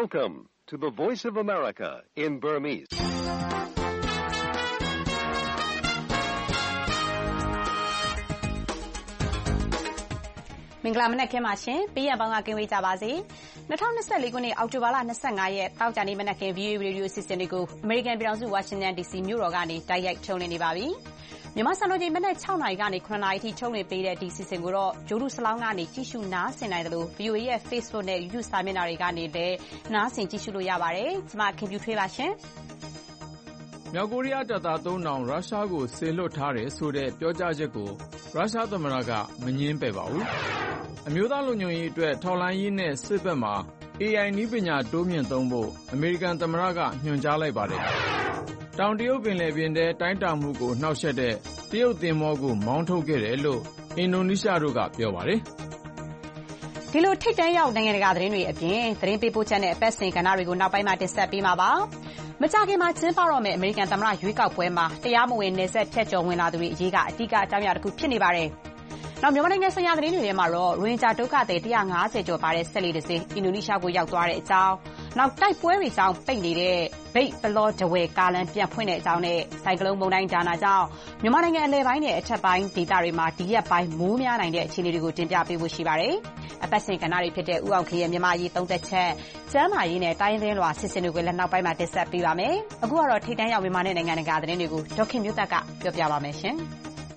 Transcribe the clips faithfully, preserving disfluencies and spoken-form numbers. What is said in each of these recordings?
Welcome to the Voice of America in Burmese. ။မင်္ဂလာမနက်ခင်းပါရှင်။ပေးရပေါင်းကကင်းဝေးကြပါစေ။၂၀၂၄ခုနှစ်အောက်တိုဘာလ၂၅ရက်တောက်ကြနေမနက်ခင်း V O A ရေဒီယိုအစီအစဉ်တွေကိုအမေရိကန်ပြည်ထောင်စုဝါရှင်တန်ဒီစီမြို့တော်ကနေတိုက်ရိုက်ထုတ်လွှင့်နေပါပြီ။မြန်မာစံတော်ချိန်မနက်၆နာရီကနေ၇နာရီထိထုတ်လွှင့်ပေးတဲ့ဒီအစီအစဉ်ကိုတော့ဂျိုးဒူဆလောင်းကနေကြည့်ရှုနားဆင်နိုင်တယ်လို့ V O A ရဲ့ Facebook နဲ့ YouTube စာမျက်နှာတွေကနေလည်းနားဆင်ကြည့်ရှုလို့ရပါတယ်။ကျွန်မခင်ဖြူထွေးပါရှင်။မြောက်ကိုရီးယားတပ်သားသုံးထောင်ရုရှားကိုစေလွှတ်ထားတယ်ဆိုတဲ့ပြောကြားချက်ကိုရုရှားသမ္မတကမငြင်းပယ်ပါဘူး။အမျိုးသားလုံခြုံရေးအတွက်ထောက်လှမ်းရေးနဲ့စစ်ဘက်မှာ A I နည်းပညာတိုးမြှင့်သုံးဖို့အမေရိကန်သမ္မတကညွှန်ကြားလိုက်ပါတယ်။တောင်တရုတ်ပင်လယ်ပြင်ထဲတိုင်းတာမှုကိုနှောက်ယှက်တဲ့တရုတ်သင်္ဘောကိုမောင်းထုတ်ခဲ့တယ်လို့အင်ဒိုနီးရှားတို့ကပြောပါတယ်။ဒီလိုထိပ်တန်းရောက်နိုင်ငံတကာသတင်းတွေအပြင်သတင်းပေးပို့ချက်နဲ့အပတ်စဉ်ကဏ္ဍတွေကိုနောက်ပိုင်းမှာတင်ဆက်ပေးမှာပါ။မကြာခင်မှာကျင်းပတော့မယ့်အမေရိကန်သမ္မတရွေးကောက်ပွဲမှာတရားမဝင်နယ်စပ်ဖြတ်ကျော်ဝင်လာသူတွေအရေးကအဓိကအကြောင်းအရာတစ်ခုဖြစ်နေပါတယ်။နောက်မြန်မာနိုင်ငံဆိုင်ရာသတင်းတွေထဲမှာတော့ရိုဟင်ဂျာဒုက္ခသည်၁၅၀ကျော်ပါတဲ့ဆက်လီတစ်စင်းအင်ဒိုနီးရှားကိုရောက်သွားတဲ့အကြောင်းနောက်တိုက်ပွဲတွေကြောင့်ပိတ်နေတဲ့ဘိတ်ပလော့ဒဝဲကားလမ်းပြန်ဖွင့်တဲ့အကြောင်းနဲ့ဆိုင်ကလုန်းမုန်တိုင်းဒါနာကြောင့်မြန်မာနိုင်ငံအလဲပိုင်းနဲ့အထက်ပိုင်းဒေသတွေမှာဒီရက်ပိုင်းမိုးများနိုင်တဲ့အခြေအနေတွေကိုတင်ပြပေးဖို့ရှိပါတယ်။အပတ်စဉ်ကဏ္ဍတွေဖြစ်တဲ့ဥအောင်ခေရဲ့မြန်မာရေးသုံးသက်ချက်ကျမ်းမာရေးနဲ့တိုင်းရင်းလွှာစစ်စင်တွေကိုလည်းနောက်ပိုင်းမှာတင်ဆက်ပေးပါမယ်။အခုကတော့ထိပ်တန်းရောက်မြန်မာနဲ့နိုင်ငံတကာသတင်းတွေကိုဒေါက်ခင်မျိုးသက်ကပြောပြပါမယ်ရှင်။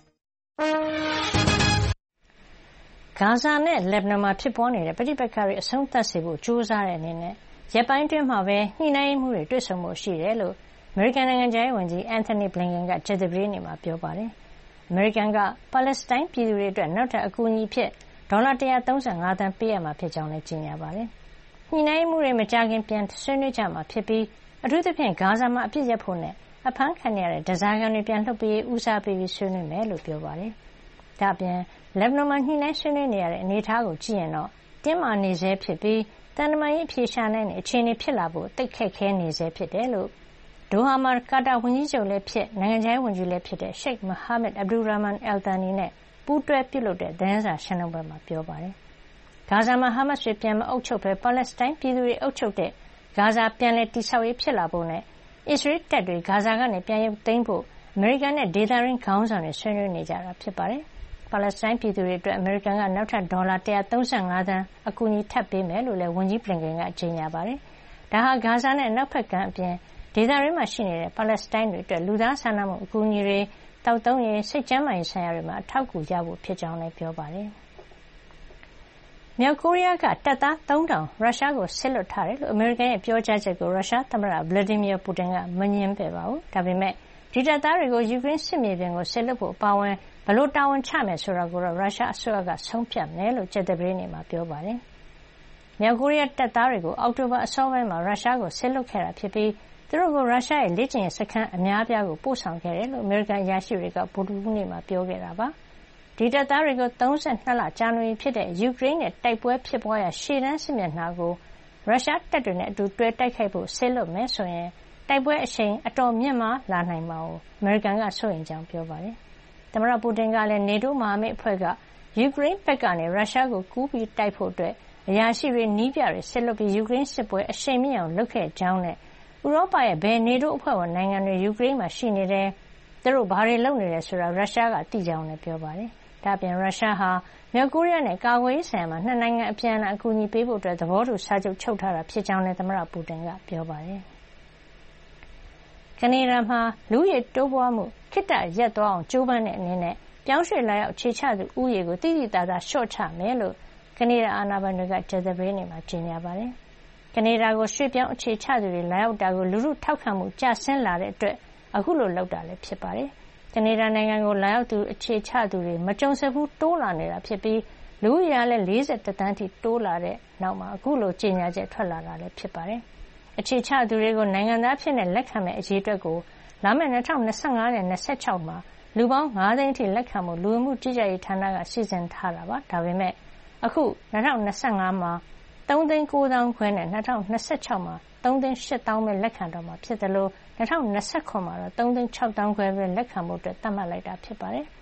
ဂါဇာနဲ့လက်ဘနွန်မှာဖြစ်ပွားနေတဲ့ပဋိပက္ခတွေအဆုံးသတ်စေဖို့ကြိုးစားတဲ့အနေနဲ့ရက်ပိုင်းတွင်းမှာပဲညှိနှိုင်းမှုတွေတွေ့ဆုံမှုရှိတယ်လို့အမေရိကန်နိုင်ငံခြားရေးဝန်ကြီးအန်ထိုနီဘလင်ကန်ကကြာသပတေးနေ့မှာပြောပါတယ်။အမေရိကန်ကပါလက်စတိုင်းပြည်သူတွေအတွက်နောက်ထပ်အကူအညီဖြစ်ဒေါ်လာ၁၃၅သန်းပေးရမှာဖြစ်ကြောင်းလည်းကြေညာပါတယ်။ညှိနှိုင်းမှုတွေမကြာခင်ပြန်ဆွေးနွေးကြမှာဖြစ်ပြီးအထူးသဖြင့်ဂါဇာမှာအပြစ်ရပ်ဖို့နဲ့အဖမ်းခံရတဲ့ဓားစာခံတွေပြန်လွှတ်ပေးရေးဦးစားပေးပြီးဆွေးနွေးမယ်လို့ပြောပါတယ်။ဒါ့အပြင်လက်ဘနွန်မှာညှိနှိုင်းဆွေးနွေးနေရတဲ့အနေအထားကိုကြည့်ရင်တော့တင်းမာနေဆဲဖြစ်ပြီးသံတမန်ရေးအဖြေရှာနိုင်တဲ့အခြေအနေဖြစ်လာဖို့သိပ်ခက်ခဲနေဆဲဖြစ်တယ်လို့ဒိုဟာမှာကာတာဝန်ကြီးချုပ်လည်းဖြစ်နိုင်ငံခြားရေးဝန်ကြီးလည်းဖြစ်တဲ့ရှိတ်မိုဟာမက်အဗ်ဒူရာမန်အယ်သန်နီနဲ့ပူးတွဲပြုလုပ်တဲ့သတင်းစာရှင်းလင်းပွဲမှာပြောပါတယ်။ဂါဇာမှာဟာမတ်စ်တွေပြန်မအုပ်ချုပ်ဘဲပါလက်စတိုင်းပြည်သူတွေအုပ်ချုပ်တဲ့ဂါဇာပြန်လည်တည်ဆောက်ရေးဖြစ်လာဖို့နဲ့အစ္စရေးတပ်တွေဂါဇာကနေပြန်ရုပ်သိမ်းဖို့အမေရိကန်နဲ့ဒေသတွင်းခေါင်းဆောင်တွေဆွေးနွေးနေကြတာဖြစ်ပါတယ်။ပါလက်စတိုင်းပြည်သူတွေအတွက်အမေရိကန်ကနောက်ထပ်ဒေါ်လာ၁၃၅သန်းအကူအညီထပ်ပေးမယ်လို့လည်းဝန်ကြီးဘလင်ကန်ကကြေညာပါတယ်။ဒါဟာဂါဇာနဲ့နောက်ဘက်ကမ်းအပြင်ဒေသတွင်းမှာရှိနေတဲ့ပါလက်စတိုင်းတွေအတွက်လူသားစာနာမှုအကူအညီတွေတောက်တုံးရေးစိတ်ကျန်းမာရေးဆိုင်ရာတွေမှာအထောက်အကူရဖို့ဖြစ်ကြောင်းလည်းပြောပါတယ်။မြောက်ကိုရီးယားကတပ်သားသုံးထောင်ရုရှားကိုစစ်လွှတ်ထားတယ်လို့အမေရိကန်ရဲ့ပြောကြားချက်ကိုရုရှားသမ္မတဗလာဒီမီယာပူတင်ကမငြင်းပယ်ပါဘူး။ဒါပေမဲ့ဒီတပ်သားတွေကိုယူကရိန်းစစ်မြေပြင်ကိုစစ်လွှတ်ဖို့အပါအဝင်ဘယ်လိုတာဝန်ချမယ်ဆိုတာကိုတော့ရုရှားအစိုးရကဆုံးဖြတ်မယ်လို့ကြာသပတေးနေ့မှာပြောပါတယ်။မြောက်ကိုရီးယားတပ်သားတွေကိုအောက်တိုဘာအစောပိုင်းမှာရုရှားကိုစစ်လွှတ်ခဲ့တာဖြစ်ပြီးသူတို့ကိုရုရှားရဲ့လေ့ကျင့်ရေးစခန်းအများအပြားကိုပို့ဆောင်ခဲ့တယ်လို့အမေရိကန်အရာရှိတွေကဗုဒ္ဓဟူးနေ့မှာပြောခဲ့တာပါ။ဒီတပ်သားတွေကို၃၂လကြာနေပြီဖြစ်တဲ့ယူကရိန်းနဲ့တိုက်ပွဲဖြစ်ပွားရာရှေ့တန်းစစ်မျက်နှာကိုရုရှားတပ်တွေနဲ့အတူတွဲတိုက်ခိုက်ဖို့စစ်လွှတ်မယ်ဆိုရင်တိုက်ပွဲအရှိန်အတော်မြင့်မားလာနိုင်မှာကိုအမေရိကန်ကစိုးရိမ်ကြောင်းပြောပါတယ်။သမ္မတပူတင်ကလည်းနေတိုးမဟာမိတ်အဖွဲ့ကယူကရိန်းဘက်ကနေရုရှားကိုကူးပြီးတိုက်ဖို့အတွက်အရာရှိတွေနည်းပြတွေစစ်လွှတ်ပြီးယူကရိန်းစစ်ပွဲအရှိန်မြင့်အောင်လုပ်ခဲ့ကြောင်းနဲ့ဥရောပရဲ့ဘယ်နေတိုးအဖွဲ့ဝင်နိုင်ငံတွေယူကရိန်းမှာရှိနေတယ်သူတို့ဘာတွေလုပ်နေတယ်ဆိုတာရုရှားကသိကြောင်းလည်းပြောပါတယ်။ဒါ့အပြင်ရုရှားဟာမြောက်ကိုရီးယားနဲ့ကာကွယ်ရေးဆိုင်ရာမှာနှစ်နိုင်ငံအပြန်အလှန်အကူအညီပေးဖို့အတွက်သဘောတူစာချုပ်ချုပ်ထားတာဖြစ်ကြောင်းလည်းသမ္မတပူတင်ကပြောပါတယ်။ကနေဒါမှာလူဦးရေတိုးပွားမှုခေတ္တရပ်သွားအောင်ကြိုးပမ်းတဲ့အနေနဲ့ပြောင်းရွှေ့လာရောက်အခြေချသူဦးရေကိုသိသိသာသာလျှော့ချမယ်လို့ကနေဒါအာဏာပိုင်တွေကကြာသပတေးနေ့မှာကြေညာပါတယ်။ကနေဒါကိုရွှေ့ပြောင်းအခြေချသူတွေလာရောက်တာကိုလူထုထောက်ခံမှုကျဆင်းလာတဲ့အတွက်အခုလိုလုပ်တာလည်းဖြစ်ပါတယ်။ကနေဒါနိုင်ငံကိုလာရောက်သူအခြေချသူတွေမကြုံစဖူးတိုးလာနေတာဖြစ်ပြီးလူဦးရေလည်း၄၁သန်းထိတိုးလာတဲ့နောက်မှာအခုလိုကြေညာချက်ထွက်လာတာလည်းဖြစ်ပါတယ်။အခြေချသူတွေကိုနိုင်ငံသားဖြစ်တဲ့လက်ခံမဲ့အရေးအတွက်ကိုလာမယ့်၂၀၂၅နဲ့၂၆မှာလူပေါင်း၅သိန်းအထိလက်ခံမှုလူမှုကြီးကြပ်ရေးဌာနကစီစဉ်ထားတာပါဒါပေမဲ့အခု၂၀၂၅မှာ၃သိန်း၉သောင်းခွဲနဲ့၂၀၂၆မှာ၃သိန်း၈သောင်းပဲလက်ခံတော့မှာဖြစ်တယ်လို့၂၀၂၉မှာတော့၃သိန်း၆သောင်းခွဲပဲလက်ခံဖို့အတွက်သတ်မှတ်လိုက်တာဖြစ်ပါတယ်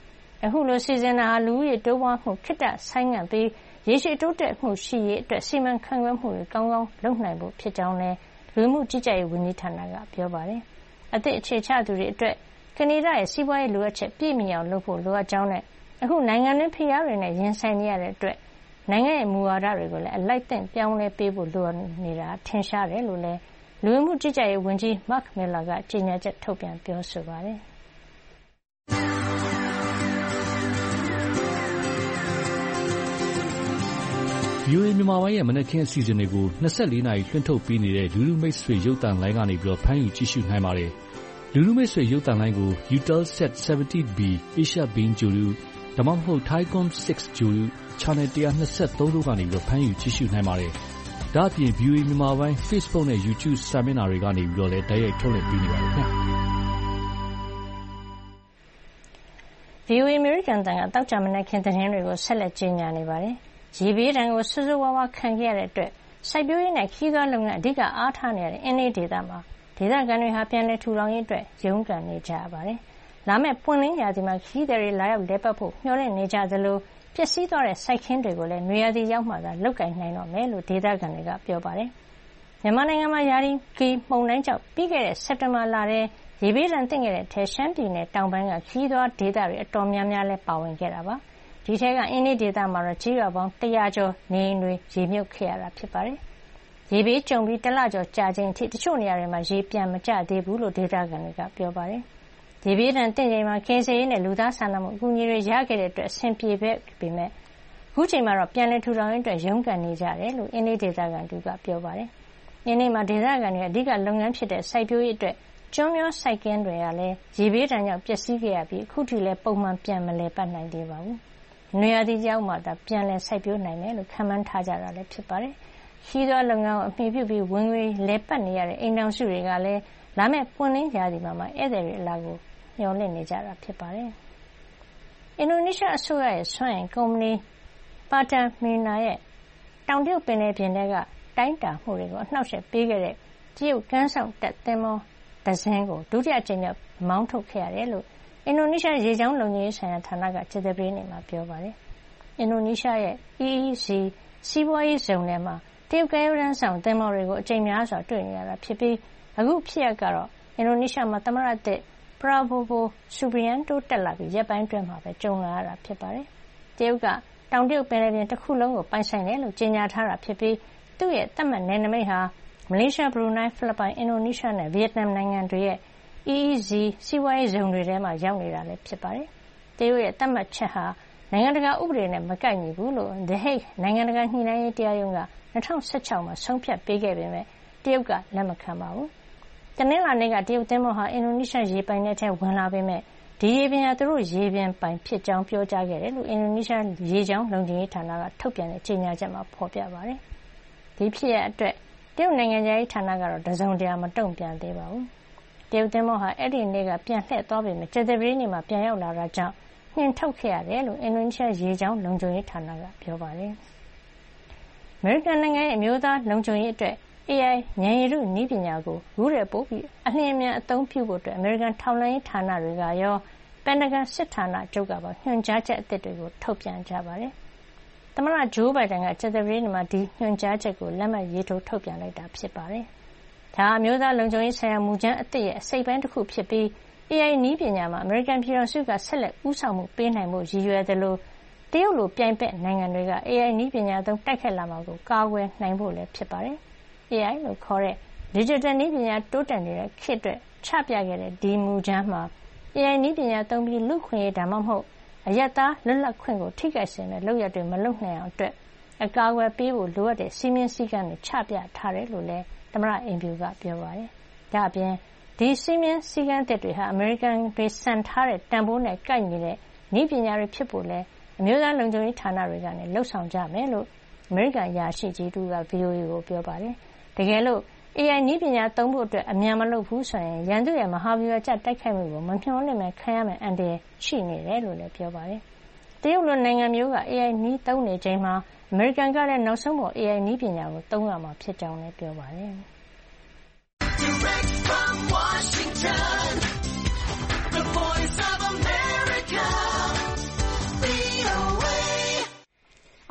အခုလိုစီစဉ်တာဟာလူဦးရေတိုးပွားမှုခေတ္တဆိုင်းငံ့ပြီးရေရှည်တိုးတက်မှုရှိရေးအတွက်စီမံခန့်ခွဲမှုတွေကောင်းကောင်းလုပ်နိုင်ဖို့ဖြစ်ကြောင်းလည်းလူမှုကြီးကြပ်ရေးဝန်ကြီးဌာနကပြောပါတယ်။အသစ်အခြေချသူတွေအတွက်ကနေဒါရဲ့စီးပွားရေးလိုအပ်ချက်ပြည့်မီအောင်လုပ်ဖို့လိုအပ်ကြောင်းနဲ့အခုနိုင်ငံတွင်းဖိအားတွေနဲ့ရင်ဆိုင်နေရတဲ့အတွက်နိုင်ငံရဲ့မူဝါဒတွေကိုလည်းအလိုက်သင့်ပြောင်းလဲပေးဖို့လိုအပ်နေတာထင်ရှားတယ်လို့လည်းလူမှုကြီးကြပ်ရေးဝန်ကြီး Mark Miller ကကြေညာချက်ထုတ်ပြန်ပြောဆိုပါတယ်။ဗွီအိုအေ မြန်မာပိုင်းရဲ့မနက်ခင်းအစီအစဉ်တွေကို၂၄နာရီလွှင့်ထုတ်ပေးနေတဲ့လူလူမိတ်ဆွေရုပ်သံလိုင်းကနေဖမ်းယူကြည့်ရှုနိုင်ပါတယ်။လူလူမိတ်ဆွေရုပ်သံလိုင်းကို Eutelsat ဆယ်ဗန်တီ ဘီ Asia Beam ဂြိုဟ်တုဒါမှမဟုတ် Thaicom ၆ ဂြိုဟ်တု Channel ၁၂၃တို့ကနေဖမ်းယူကြည့်ရှုနိုင်ပါတယ်။ဒါ့အပြင် ဗွီအိုအေ မြန်မာပိုင်း Facebook နဲ့ YouTube စာမျက်နှာတွေကနေလည်းတိုက်ရိုက်ထုတ်လွှင့်ပေးနေပါတယ်ခင်ဗျာ။ဗွီအိုအေ အမေရိကန်အသံကသောကြာမနက်ခင်းသတင်းတွေကိုဆက်လက်ကြေညာနေပါတယ်။ရေဘေးဒဏ်ကိုဆိုးဆိုးဝါးဝါးခံခဲ့ရတဲ့အတွက်စိုက်ပျိုးရေးနဲ့ခရီးသွားလုပ်ငန်းအဓိကအားထားနေရတဲ့အင်းလေးဒေသမှာဒေသခံတွေဟာပြန်လည်ထူထောင်ရေးအတွက်ရုန်းကန်နေကြရပါတယ်။လာမယ့်ပွင့်လင်းရာသီမှာခရီးသည်တွေလာရောက်လည်ပတ်ဖို့မျှော်လင့်နေကြသလိုပျက်စီးသွားတဲ့စိုက်ခင်းတွေကိုလည်းနွေရာသီရောက်မှသာလုပ်ကိုင်နိုင်တော့မယ်လို့ဒေသခံတွေကပြောပါတယ်။မြန်မာနိုင်ငံမှာရာသီကီမုန်တိုင်းကြောင့်ပြီးခဲ့တဲ့စက်တင်ဘာလထဲရေဘေးဒဏ်သင့်ခဲ့တဲ့အထက်ရှမ်းပြည်နယ်တောင်ပိုင်းကခရီးသွားဒေသတွေအတော်များများလည်းပါဝင်ခဲ့တာပါ။ဒီထဲကအင်းလေးဒေသမှာတော့ကြေးရွာပေါင်းတရာကျော်နေအိမ်တွေရေမြုပ်ခဲ့ရတာဖြစ်ပါတယ်။ရေဘေးကြုံပြီးတလကျော်ကြာချိန်အထိတချို့နေရာတွေမှာရေပြန်မကျသေးဘူးလို့ဒေသခံတွေကပြောပါတယ်။ရေဘေးဒဏ်သင့်ချိန်မှာကယ်ဆယ်ရေးနဲ့လူသားစာနာမှုအကူအညီတွေရခဲ့တဲ့အတွက်အဆင်ပြေပေမဲ့အခုချိန်မှာတော့ပြန်လည်ထူထောင်ရေးအတွက်ရုန်းကန်နေကြတယ်လို့အင်းလေးဒေသခံတွေကပြောပါတယ်။အင်းလေးမှာဒေသခံတွေအဓိကလုပ်ငန်းဖြစ်တဲ့စိုက်ပျိုးရေးအတွက်ကျွန်းမျောစိုက်ခင်းတွေကလည်းရေဘေးဒဏ်ကြောင့်ပျက်စီးခဲ့ရပြီးအခုထိလည်းပုံမှန်ပြန်မလည်ပတ်နိုင်သေးပါဘူး။နွေရာသီရောက်မှသာပြန်လည်စိုက်ပျိုးနိုင်မယ်လို့ခန့်မှန်းထားကြတာလည်းဖြစ်ပါတယ်။ခရီးသွားလုပ်ငန်းကိုအမှီပြုပြီးဝင်ငွေလည်ပတ်နေရတဲ့အိမ်ထောင်စုတွေကလည်းလာမယ့်ပွင့်လင်းရာသီမှာမှဧည့်သည်တွေအလာကိုမျှော်လင့်နေကြတာဖြစ်ပါတယ်။အင်ဒိုနီးရှားအစိုးရရဲ့စွမ်းအင်ကုမ္ပဏီ Pertamina ရဲ့တောင်တရုတ်ပင်လယ်ပြင်ထဲကတိုင်းတာမှုတွေကိုအနှောက်အယှက်ပေးခဲ့တဲ့တရုတ်ကမ်းစောင့်တပ်သင်္ဘောတစင်းကိုဒုတိယအကြိမ်မြောက်မောင်းထုတ်ခဲ့ရတယ်လို့အင်ဒိုနီးရှားရေကြောင်းလုံခြုံရေးဆိုင်ရာဌာနကကြာသပတေးနေ့မှာပြောပါတယ်။အင်ဒိုနီးရှားရဲ့ E E Z စီးပွားရေးဇုံထဲမှာတရုတ်ကမ်းရိုးတန်းဆောင်သင်္ဘောတွေကိုအကြိမ်များစွာတွေ့နေရတာဖြစ်ပြီးအခုဖြစ်ရပ်ကတော့အင်ဒိုနီးရှားမှာသမ္မတသစ် Prabowo Subianto တက်လာပြီးရက်ပိုင်းတွင်းမှာပဲကြုံလာရတာဖြစ်ပါတယ်။တရုတ်ကတောင်တရုတ်ပင်လယ်ပြင်တစ်ခုလုံးကိုပိုင်ဆိုင်တယ်လို့ကြေညာထားတာဖြစ်ပြီးသူ့ရဲ့သတ်မှတ်နယ်နိမိတ်ဟာမလေးရှား၊ဘရူနိုင်း၊ဖိလစ်ပိုင်၊အင်ဒိုနီးရှားနဲ့ဗီယက်နမ်နိုင်ငံတွေရဲ့ E E Z စီးပွားရေးဇုံတွေထဲမှာရောက်နေတာလည်းဖြစ်ပါတယ်။တရုတ်ရဲ့သတ်မှတ်ချက်ဟာနိုင်ငံတကာဥပဒေနဲ့မကိုက်ညီဘူးလို့ The Hague နိုင်ငံတကာညှိနှိုင်းရေးတရားရုံးက၂၀၁၆မှာဆုံးဖြတ်ပေးခဲ့ပေမဲ့တရုတ်ကလက်မခံပါဘူး။တနင်္လာနေ့ကတရုတ်သင်္ဘောဟာအင်ဒိုနီးရှားရေပိုင်နက်ထဲဝင်လာပေမဲ့ဒီရေပြင်ဟာသူတို့ရေပြင်ပိုင်ဖြစ်ကြောင်းပြောကြားခဲ့တယ်လို့အင်ဒိုနီးရှားရေကြောင်းလုံခြုံရေးဌာနကထုတ်ပြန်တဲ့ကြေညာချက်မှာဖော်ပြပါတယ်။ဒီဖြစ်ရပ်အတွက်တရုတ်နိုင်ငံခြားရေးဌာနကတော့တစုံတရာမတုံ့ပြန်သေးပါဘူး။တရုတ်သင်္ဘောဟာအဲ့ဒီနေ့ကပြန်လှည့်သွားပေမဲ့ကြာသပတေးနေ့မှာပြန်ရောက်လာတာကြောင့်နှင်ထုတ်ခဲ့ရတယ်လို့အင်ဒိုနီးရှားရေကြောင်းလုံခြုံရေးဌာနကပြောပါတယ်။အမေရိကန်နိုင်ငံရဲ့အမျိုးသားလုံခြုံရေးအတွက် A I ဉာဏ်ရည်တုနည်းပညာကိုအခုတည်းပိုပြီးအလျင်အမြန်အသုံးပြုဖို့အတွက်အမေရိကန်ထောက်လှမ်းရေးဌာနတွေကရောပန်တဂန်စစ်ဌာနချုပ်ကပါညွှန်ကြားချက်အသစ်တွေကိုထုတ်ပြန်ကြပါတယ်။သမ္မတဂျိုးဘိုင်ဒန်ကကြာသပတေးနေ့မှာဒီညွှန်ကြားချက်ကိုလက်မှတ်ရေးထိုးထုတ်ပြန်လိုက်တာဖြစ်ပါတယ်။ဒါအမျိုးသားလုံခြုံရေးဆိုင်ရာမူကြမ်းအသစ်ရဲ့အစိတ်ပိုင်းတစ်ခုဖြစ်ပြီး A I နည်းပညာမှာအမေရိကန်ပြည်ထောင်စုကဆက်လက်ဦးဆောင်မှုပေးနိုင်မှုရည်ရွယ်သလိုတရုတ်လိုပြိုင်ဘက်နိုင်ငံတွေက A I နည်းပညာသုံးတိုက်ခိုက်လာမှာကိုကာကွယ်နိုင်ဖို့လည်းဖြစ်ပါတယ်။ A I လို့ခေါ်တဲ့ Digital နည်းပညာတိုးတက်နေတဲ့ခေတ်အတွက်ချပြခဲ့တဲ့ဒီမူကြမ်းမှာ A I နည်းပညာသုံးပြီးလူ့ခွင့်ရေးဒါမှမဟုတ်အရပ်သားလွတ်လပ်ခွင့်ကိုထိခိုက်စေတဲ့လုပ်ရပ်တွေမလုပ်နိုင်အောင်အတွက်အကာအကွယ်ပေးဖို့လိုအပ်တဲ့စည်းမျဉ်းစည်းကမ်းတွေချပြထားတယ်လို့လည်းသမ္မတအိမ်ဖြူကပြောပါတယ်။ဒါ့အပြင်ဒီစည်းမျဉ်းစည်းကမ်းတွေဟာအမေရိကန်တွေစံထားတဲ့တန်ဖိုးနဲ့ကိုက်ညီတဲ့နည်းပညာတွေဖြစ်ဖို့လဲအမျိုးသားလုံခြုံရေးဌာနတွေကနေလှုပ်ဆောင်ကြမယ်လို့အမေရိကန်ရာရှိကြီးတူက V O A ကိုပြောပါတယ်။တကယ်လို့ A I နည်းပညာသုံးဖို့အတွက်အမြန်မလုပ်ဘူးဆိုရင်ရန်သူရဲ့မဟာဗျူဟာကျတိုက်ခိုက်မှုကိုမမျှော်လင့်မဲ့ခံရမယ့်အန္တရာယ်ရှိနေတယ်လို့လည်းပြောပါတယ်။တရုတ်လိုနိုင်ငံမျိုးက A I နည်းသုံးနေချိန်မှာအမေရိကန်ကလည်းနောက်ဆုံးပေါ် A I နည်းပညာကိုသုံးရမှာဖြစ်ကြောင်းလည်းပြောပါတယ်။ Direct from Washington, the voice of America,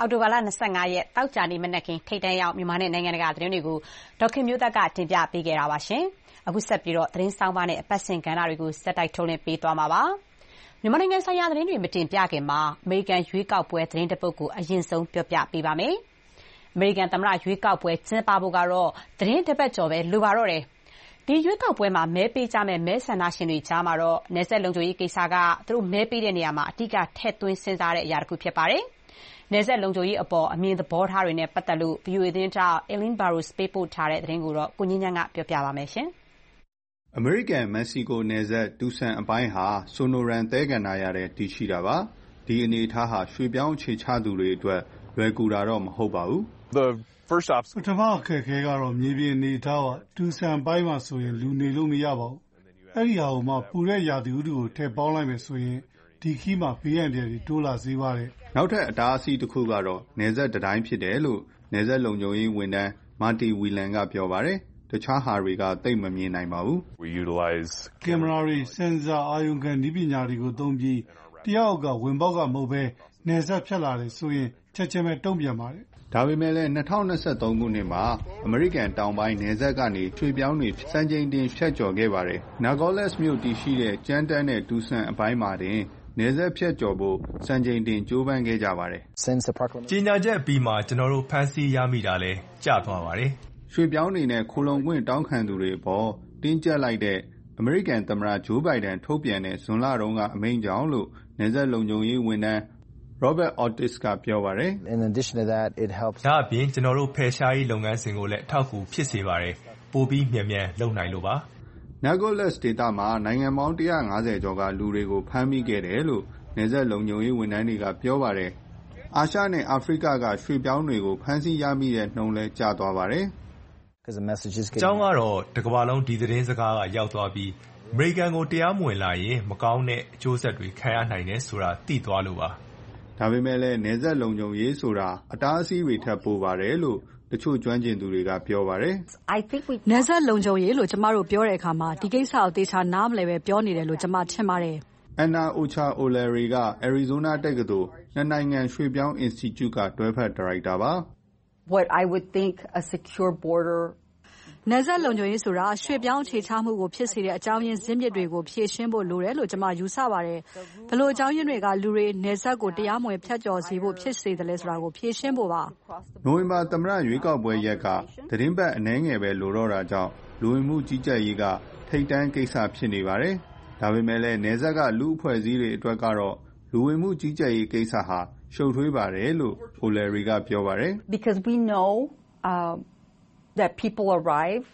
အောက်တိုဘာလ၂၅ရက်တောက်ကြနေမနက်ခင်းထိတ်တန့်ရောက်မြန်မာနဲ့နိုင်ငံတကာသတင်းတွေကိုဒေါက်ခင်မျိုးသက်ကတင်ပြပေးခဲ့တာပါရှင်။အခုဆက်ပြီးတော့သတင်းဆောင်ပါနဲ့အပတ်စဉ်ကဏ္ဍတွေကိုစက်တိုက်ထုတ်လွှင့်ပေးသွားမှာပါ။မြန်မာနိုင်ငံဆိုင်ရာသတင်းတွေမတင်ပြခင်မှာအမေရိကန်ရွေးကောက်ပွဲသတင်းတစ်ပုဒ်ကိုအရင်ဆုံးပြောပြပေးပါမယ်။အမေရိကန်သမ္မတရွေးကောက်ပွဲကျင်းပဖို့ကတော့သတင်းတစ်ပတ်ကျော်ပဲလိုပါတော့တယ်။ဒီရွေးကောက်ပွဲမှာမဲပေးကြမဲ့မဲဆန္ဒရှင်တွေကြားမှာတော့နယ်စပ်လုံခြုံရေးကိစ္စကသူတို့မဲပေးတဲ့နေရာမှာအဓိကထည့်သွင်းစဉ်းစားတဲ့အရာတစ်ခုဖြစ်ပါတယ်။နယ်စပ်လုံခြုံရေးအပေါ်အမြင်သဘောထားတွေနဲ့ပတ်သက်လို့ ဗီအိုအေ သတင်းထောက် Eileen Burrows ပေးပို့ထားတဲ့သတင်းကိုတော့ကိုငြိမ်းချမ်းကပြောပြပါမယ်ရှင်။အမေရိကန်မက္ကဆီကိုနယ်စပ်တူဆန်အပိုင်းဟာဆိုနိုရန်သဲကန္နာရတဲ့တည်ရှိတာပါ။ဒီအနေအထားဟာရွှေ့ပြောင်းအခြေချသူတွေအတွက်လွယ်ကူတာတော့မဟုတ်ပါဘူး။ The first obstacle ပထမအခက်အခဲကတော့မြေပြင်အနေအထားပါတူဆန်ပိုင်းမှာဆိုရင်လူနေလို့မရပါဘူး။အဲ့ဒီဟာကိုမှပူတဲ့ရာသီဥတုကိုထည့်ပေါင်းလိုက်မယ်ဆိုရင်ဒီခီးမှာဘေးရန်တွေတိုးလာစေပါတယ်။နောက်ထပ်အတားအဆီးတစ်ခုကတော့နယ်စပ်တိုင်းဖြစ်တယ်လို့နယ်စပ်လုံခြုံရေးဝန်ထမ်းမာတီဝီလန်ကပြောပါတယ်။တခြားဟာတွေကသိပ်မမြင်နိုင်ပါဘူး။ We utilize ကင်မရာတွေစင်ဆာအာယုံခံနည်းပညာတွေကိုသုံးပြီးတယောက်ကဝင်ပေါက်ကမဟုတ်ပဲနယ်စပ်ဖြတ်လာတယ်ဆိုရင်ချက်ချင်းပဲတုံ့ပြန်ပါတယ်။ဒါပေမဲ့လည်း၂၀၂၃ခုနှစ်မှာအမေရိကန်တောင်ပိုင်းနယ်စပ်ကနေရွှေ့ပြောင်းတွေစံချိန်တင်ဖြတ်ကျော်ခဲ့ပါတယ်။ Nogales မြို့တည်ရှိတဲ့ကျန်းတန်းနဲ့တူဆန်အပိုင်းမှာတင်နယ်စပ်ဖြတ်ကျော်ဖို့စံချိန်တင်ကြိုးပမ်းခဲ့ကြပါတယ်။ကြေညာချက်အပြီးမှာကျွန်တော်တို့ဖမ်းဆီးရမိတာလဲကျသွားပါတယ်။ရွှေ့ပြောင်းတွေနဲ့ခိုလုံခွင့်တောင်းခံသူတွေအပေါ်တင်းကျပ်လိုက်တဲ့အမေရိကန်သမ္မတဂျိုးဘိုင်ဒန်ထုတ်ပြန်တဲ့ဇွန်လတုန်းကအမိန့်ကြောင့်လို့နယ်စပ်လုံခြုံရေးဝန်ထမ်းRobert Ortiz ကပြောပါတယ်။ In addition to that it helps ဒါအပြင်ကျွန်တော်တို့ဖယ်ရှားရေးလုပ်ငန်းစဉ်ကိုလည်းအထောက်အကူဖြစ်စေပါတယ်။ပိုပြီးမြန်မြန်လုပ်နိုင်လို့ပါ။ Nogales ဒေသမှာနိုင်ငံပေါင်း၁၅၀ကျော်ကလူတွေကိုဖမ်းမိခဲ့တယ်လို့နယ်စပ်လုံခြုံရေးဝန်ထမ်းတွေကပြောပါတယ်။အာရှနဲ့အာဖရိကကရွှေ့ပြောင်းတွေကိုဖမ်းဆီးရမိတဲ့နှုန်းလဲကျသွားပါတယ်။အကြောင်းကတော့တကမ္ဘာလုံးဒီသတင်းစကားကရောက်သွားပြီးအမေရိကန်ကိုတရားမဝင်လာရင်မကောင်းတဲ့အကျိုးဆက်တွေခံရနိုင်တယ်ဆိုတာသိသွားလို့ပါ။ဒါပေမဲ့လည်းနယ်စပ်လုံခြုံရေးဆိုတာအတားအဆီးတွေထပ်ပိုပါတယ်လို့တချို့ကျွမ်းကျင်သူတွေကပြောပါတယ်။နယ်စပ်လုံခြုံရေးလို့ကျမတို့ပြောတဲ့အခါမှာဒီကိစ္စကိုသေချာနားမလည်ပဲပြောနေတယ်လို့ကျမထင်ပါတယ်။ Anna Ocha-O'Leary က Arizona တက္ကသိုလ်နှစ်နိုင်ငံရွှေ့ပြောင်း Institute ကတွဲဖက်ဒါရိုက်တာပါ။ What I would think a secure border နယ်စပ်လုံခြုံရေးဆိုတာရွှေ့ပြောင်းအခြေချမှုကိုဖြစ်စေတဲ့အကြောင်းရင်းဇစ်မြစ်တွေကိုဖြေရှင်းဖို့လိုတယ်လို့ကျွန်မယူဆပါတယ်။ဘယ်လိုအကြောင်းရင်းတွေကလူတွေနယ်စပ်ကိုတရားမဝင်ဖြတ်ကျော်စေဖို့ဖြစ်စေတယ်လဲဆိုတာကိုဖြေရှင်းဖို့ပါ။နိုဝင်ဘာသမ္မတရွေးကောက်ပွဲရက်ကသတင်းပတ်အနည်းငယ်ပဲလိုတော့တာကြောင့်လူဝင်မှုကြီးကြပ်ရေးကထိပ်တန်းကိစ္စဖြစ်နေပါတယ်။ဒါပေမဲ့လည်းနယ်စပ်ကလူအဖွဲ့အစည်းတွေအတွက်ကတော့လူဝင်မှုကြီးကြပ်ရေးကိစ္စဟာရှုပ်ထွေးပါတယ်လို့ O'Leary ကပြောပါတယ်။ Because we know um that people arrive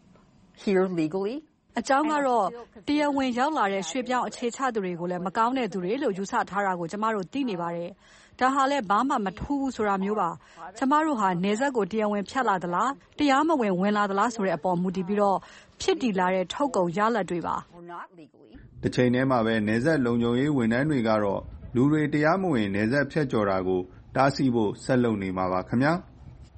here legally အကြောင်းကတော့တရားဝင်ရောက်လာတဲ့ရွှေ့ပြောင်းအခြေချသူတွေကိုလည်းမကောင်းတဲ့သူတွေလို့ယူဆထားတာကိုကျမတို့သိနေပါတယ်။ဒါဟာလည်းဘာမှမထူးဘူးဆိုတာမျိုးပါ။ကျမတို့ဟာနယ်စပ်ကိုတရားဝင်ဖြတ်လာသလားတရားမဝင်ဝင်လာသလားဆိုတဲ့အပေါ်မူတည်ပြီးတော့ဖြစ်တည်လာတဲ့ထုတ်ကုန်ရလဒ်တွေပါ။တစ်ချိန်တည်းမှာပဲနယ်စပ်လုံခြုံရေးဝန်ထမ်းတွေကတော့လူတွေတရားမဝင်နယ်စပ်ဖြတ်ကျော်တာကိုတားဆီးဖို့ဆက်လုပ်နေမှာပါခင်ဗျာ။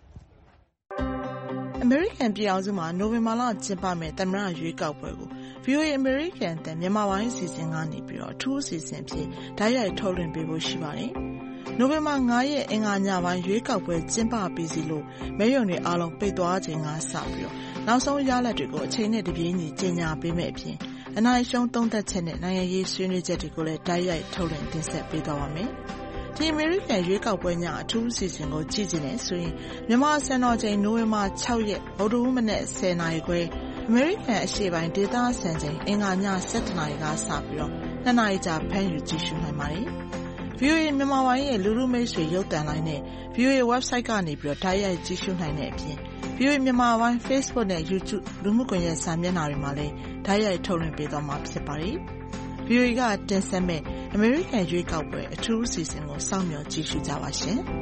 အမေရိကန်ပြည်အောင်စုမှာနိုဝင်ဘာလကျင်းပမယ့်သမ္မတရွေးကောက်ပွဲကို ဗီအိုအေ အမေရိကန်အသံမြန်မာပိုင်းအစီအစဉ်ကနေပြီးတော့အထူးအစီအစဉ်အဖြစ်ဓာတ်ရိုက်ထုတ်လွှင့်ပေးဖို့ရှိပါတယ်။နိုဝင်ဘာ၅ရက်အင်္ဂါညပိုင်းရွေးကောက်ပွဲကျင်းပပြီးစီလို့မဲရုံတွေအားလုံးပိတ်သွားချိန်ကစပြီးတော့နောက်ဆုံးရလဒ်တွေကိုအချိန်နဲ့တပြေးညီကြေညာပေးမယ့်အပြင်အနိုင်ရှုံးသုံးသပ်ချက်နဲ့နိုင်ငံရေးဆွေးနွေးချက်တွေကိုလည်းဓာတ်ရိုက်ထုတ်လွှင့်တင်ဆက်ပေးသွားပါမယ်။ဒီအမေရိကန်ရွေးကောက်ပွဲညအထူးအစီအစဉ်ကိုကြည့်ကြနေဆိုရင်မြန်မာစံတော်ချိန်နိုဝင်ဘာ၆ရက်ဗုဒ္ဓဟူးမနက်၁၀နာရီခွဲအမေရိကန်အရှေ့ပိုင်းဒေသစံချိန်အင်္ဂါည၁၇နာရီကစပြီးတော့နှစ်နာရီကြာဖမ်းယူကြည့်ရှုနိုင်ပါတယ်။ ဗီအိုအေ မြန်မာပိုင်းရဲ့လူလူမိတ်ဆွေရုပ်သံလိုင်းနဲ့ ဗီအိုအေ website ကနေပြီးတော့ဓာတ်ရိုက်ကြည့်ရှုနိုင်တဲ့အပြင် ဗီအိုအေ မြန်မာပိုင်း Facebook နဲ့ YouTube လူမှုကွန်ရက်စာမျက်နှာတွေမှာလည်းဓာတ်ရိုက်ထုတ်လွှင့်ပေးသွားမှာဖြစ်ပါတယ်။ ဗီအိုအေကတင်ဆက်မဲ့အမေရိကန်ရွေးကောက်ပွဲအထူးအစီအစဉ်ကိုစောင့်မျှော်ကြည့်ရှုကြပါရှင်။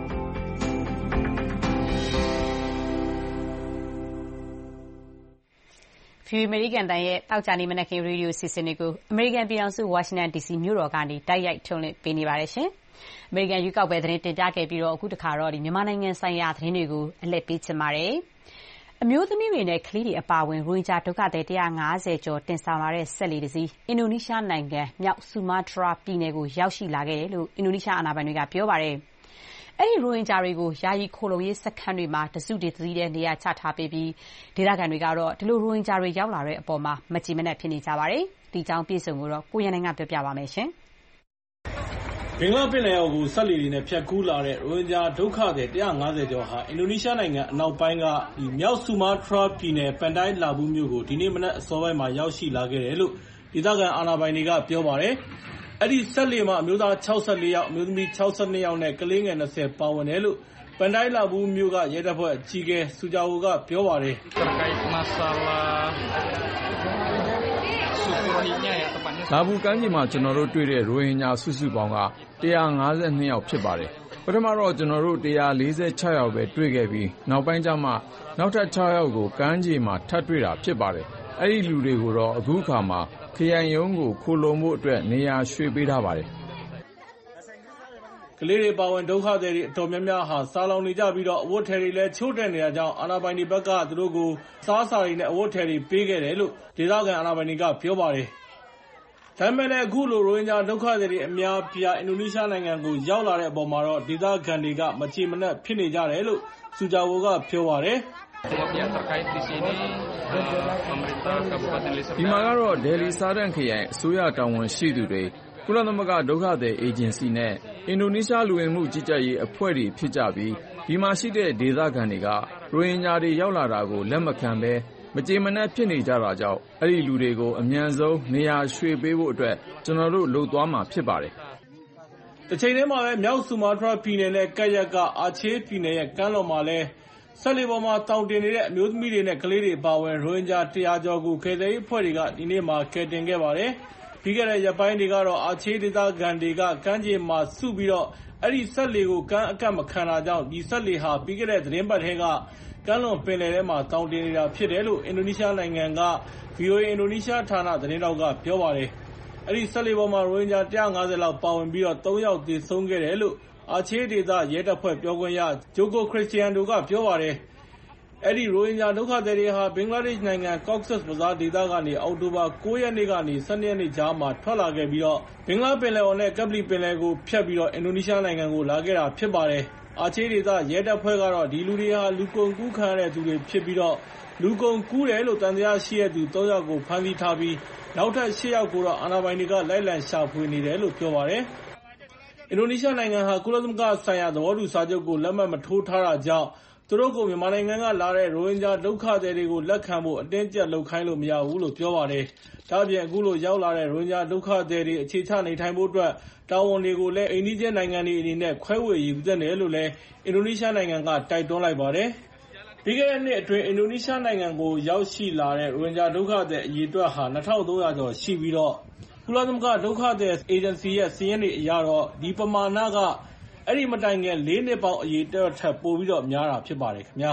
ဗီအိုအေ အမေရိကန်အသံရဲ့သောကြာနေ့မနက်ခင်းရေဒီယိုအစီအစဉ်တွေကိုအမေရိကန်ပြည်ထောင်စုဝါရှင်တန်ဒီစီမြို့တော်ကနေတိုက်ရိုက်ထုတ်လွှင့်ပေးနေပါတယ်ရှင်။အမေရိကန်ရွေးကောက်ပွဲသတင်းတင်ပြခဲ့ပြီးတော့အခုတခါတော့မြန်မာနိုင်ငံဆိုင်ရာသတင်းတွေကိုအလှည့်ပေးချင်ပါတယ်။အမျိုးသမီးတွေနဲ့ကလေးတွေအပါအဝင်ရိုဟင်ဂျာဒုက္ခသည်၁၅၀ကျော်တင်ဆောင်လာတဲ့စက်လှေတစ်စီးအင်ဒိုနီးရှားနိုင်ငံမြောက်ဆူမားတြားပြည်နယ်ကိုရောက်ရှိလာခဲ့တယ်လို့အင်ဒိုနီးရှားအာဏာပိုင်တွေကပြောပါတယ်။။အဲဒီရိုဟင်ဂျာတွေကိုယာယီခိုလှုံရေးစခန်းတွေမှာတစုတစည်းတည်းနေရာချထားပေးပြီးဒေသခံတွေကတော့ဒီလိုရိုဟင်ဂျာတွေရောက်လာတဲ့အပေါ်မှာမကျေမနပ်ဖြစ်နေကြပါတယ်။ဒီအကြောင်းအပြည့်အစုံကိုတော့ကိုရန်နိုင်ကပြောပြပါမယ်။ဘင်္ဂလားပင်လယ်အော်ကိုစက်လှေတွေနဲ့ဖြတ်ကူးလာတဲ့ရိုဟင်ဂျာဒုက္ခသည်တစ်ရာငါးဆယ်ကျော်ဟာအင်ဒိုနီးရှားနိုင်ငံအနောက်ပိုင်းကမြောက်ဆူမားတြားပြည်နယ်ပန်တိုင်းလာဘူးမြို့ကိုဒီနေ့မနက်အစောပိုင်းမှာရောက်ရှိလာခဲ့တယ်လို့ဒေသခံအာဏာပိုင်တွေကပြောပါတယ်။အဲဒီစက်လှေမှာအမျိုးသား၆၄ယောက်၊အမျိုးသမီး၆၂ယောက်နဲ့ကလေးငယ်၂၀ပါဝင်တယ်လို့ပန်တိုင်းလာဘူးမြို့ကရဲတပ်ဖွဲ့အကြီးအကဲဆူဂျာဝိုကပြောပါတယ်။လာဘူးကမ်းခြေမှာကျွန်တော်တို့တွေ့တဲ့ရိုဟင်ဂျာစုစုပေါင်းကတစ်ရာငါး၂ယောက်ဖြစ်ပါတယ်။ပထမတော့ကျွန်တော်တို့တစ်ရာလေးဆယ်ခြောက်ယောက်ပဲတွေ့ခဲ့ပြီးနောက်ပိုင်းကျမှနောက်ထပ်ခြောက်ယောက်ကိုကမ်းခြေမှာထပ်တွေ့တာဖြစ်ပါတယ်။အဲဒီလူတွေကိုတော့အခုခါမှာခရိုင်ရုံးကိုခိုလှုံဖို့အတွက်နေရာရွှေ့ပေးထားပါတယ်။ကလေးတွေပါဝင်ဒုက္ခသည်တွေအတော်များများဟာစားလောင်နေကြပြီးတော့အဝတ်ထည်တွေလည်းချို့တဲ့နေတာကြောင့်အာဏာပိုင်တွေဘက်ကသူတို့ကိုစားစာတွေနဲ့အဝတ်ထည်တွေပေးခဲ့တယ်လို့ဒေသခံအာဏာပိုင်တွေကပြောပါတယ်။ဒါပေမဲ့လည်းအခုလိုရိုဟင်ဂျာဒုက္ခသည်တွေအများအပြားအင်ဒိုနီးရှားနိုင်ငံကိုရောက်လာတဲ့အပေါ်မှာတော့ဒေသခံတွေကမကျေမနပ်ဖြစ်နေကြတယ်လို့ဆူဂျာဝိုကပြောပါတယ်။ဒီမှာကတော့ဒယ်လီစာဒန်ခရိုင်အစိုးရတာဝန်ရှိသူတွေကုလသမဂ္ဂဒုက္ခသည်အေဂျင်စီနဲ့အင်ဒိုနီးရှားလူဝင်မှုကြီးကြပ်ရေးအဖွဲ့တွေဖြစ်ကြပြီးဒီမှာရှိတဲ့ဒေသခံတွေကရိုဟင်ဂျာတွေရောက်လာတာကိုလက်မခံဘဲမကျေမနပ်ဖြစ်နေကြတာကြောင့်အဲ့ဒီလူတွေကိုအမြန်ဆုံးနေရာရွှေ့ပေးဖို့အတွက်ကျွန်တော်တို့လုပ်သွားမှာဖြစ်ပါတယ်။တစ်ချိန်တည်းမှာပဲမြောက်ဆူမားတြားပြည်နယ်နဲ့ကပ်ရက်ကအာချေးပြည်နယ်ရဲ့ကမ်းလွန်မှာလည်းဆက်လေပေါ်မှာတောင်တင်နေတဲ့အမျိုးသမီးတွေနဲ့ကလေးတွေပါဝင်ရိုဟင်ဂျာတစ်ရာကျော်ကိုကယ်ဆယ်ရေးအဖွဲ့တွေကဒီနေ့မှကယ်တင်ခဲ့ပါတယ်။ပြီးခဲ့တဲ့ရက်ပိုင်းတွေကတော့အာချေးဒေသခံတွေကကမ်းခြေမှာစုပြီးတော့အဲ့ဒီဆက်လေကိုကမ်းအကပ်မခံတာကြောင့်ဒီဆက်လေဟာပြီးခဲ့တဲ့သတင်းပတ်ထဲကကမ်းလွန်ပင်လယ်ထဲမှာတောင်တင်နေတာဖြစ်တယ်လို့အင်ဒိုနီးရှားနိုင်ငံက ဗီအိုအေ အင်ဒိုနီးရှားဌာနသတင်းတောက်ကပြောပါတယ်။အဲဒီဆက်လေပေါ်မှာရိုဟင်ဂျာတစ်ရာငါးဆယ်လောက်ပါဝင်ပြီးတော့သုံးယောက်သေဆုံးခဲ့တယ်လို့အာချေးဒေသရဲတပ်ဖွဲ့ပြောခွင့်ရဂျိုကိုခရစ်စတီယန်ဒိုကပြောပါတယ်။အဲဒီရိုဟင်ဂျာဒုက္ခသည်တွေဟာဘင်္ဂလားဒေ့ရှ်နိုင်ငံ Cox's Bazar ဒေသကနေအောက်တိုဘာကိုးရက်နေ့ကနေ၁၂ရက်နေ့ကြားမှာထွက်လာခဲ့ပြီးတော့ဘင်္ဂလားပင်လယ်အော်နဲ့ကပ္ပလီပင်လယ်ကိုဖြတ်ပြီးတော့အင်ဒိုနီးရှားနိုင်ငံကိုလာခဲ့တာဖြစ်ပါတယ်။အာချေးဒေသရဲတပ်ဖွဲ့ကတော့ဒီလူတွေဟာလူကုန်ကူးခံရတဲ့သူတွေဖြစ်ပြီးတော့လူကုန်ကူးတယ်လို့သံသယရှိတဲ့သူသုံးယောက်ကိုဖမ်းဆီးထားပြီးနောက်ထပ်ရှစ်ယောက်ကိုတော့အာဏာပိုင်တွေကလိုက်လံရှာဖွေနေတယ်လို့ပြောပါတယ်။အင်ဒိုနီးရှားနိုင်ငံဟာကုလသမဂ္ဂဆိုင်ရာသဘောတူစာချုပ်ကိုလက်မှတ်မထိုးထားတာကြောင့်သူတို့ကိုမြန်မာနိုင်ငံကလာတဲ့ရိုဟင်ဂျာဒုက္ခသည်တွေကိုလက်ခံဖို့အတင်းကျပ်လုပ်ခိုင်းလို့မရဘူးလို့ပြောပါတယ်။ဒါ့အပြင်အခုလိုရောက်လာတဲ့ရိုဟင်ဂျာဒုက္ခသည်တွေအခြေချနေထိုင်ဖို့အတွက်တာဝန်တွေကိုလည်းအိမ်နီးချင်းနိုင်ငံတွေအနေနဲ့ခွဲဝေယူသင့်တယ်လို့လည်းအင်ဒိုနီးရှားနိုင်ငံကတိုက်တွန်းလိုက်ပါတယ်။ပြီးခဲ့တဲ့နှစ်အတွင်းအင်ဒိုနီးရှားနိုင်ငံကိုရောက်ရှိလာတဲ့ရိုဟင်ဂျာဒုက္ခသည်အရေအတွက်ဟာနှစ်ထောင်သုံးရာကျော်ရှိပြီးတော့ကုလသမဂ္ဂဒုက္ခသည်အေဂျင်စီရဲ့စာရင်းတွေအရတော့ဒီပမာဏကအဲ့ဒီမတိုင်ခင်လေးနှစ်ပေါင်းအရေးတက်ထပ်ပို့ပြီးတော့များတာဖြစ်ပါတယ်ခင်ဗျာ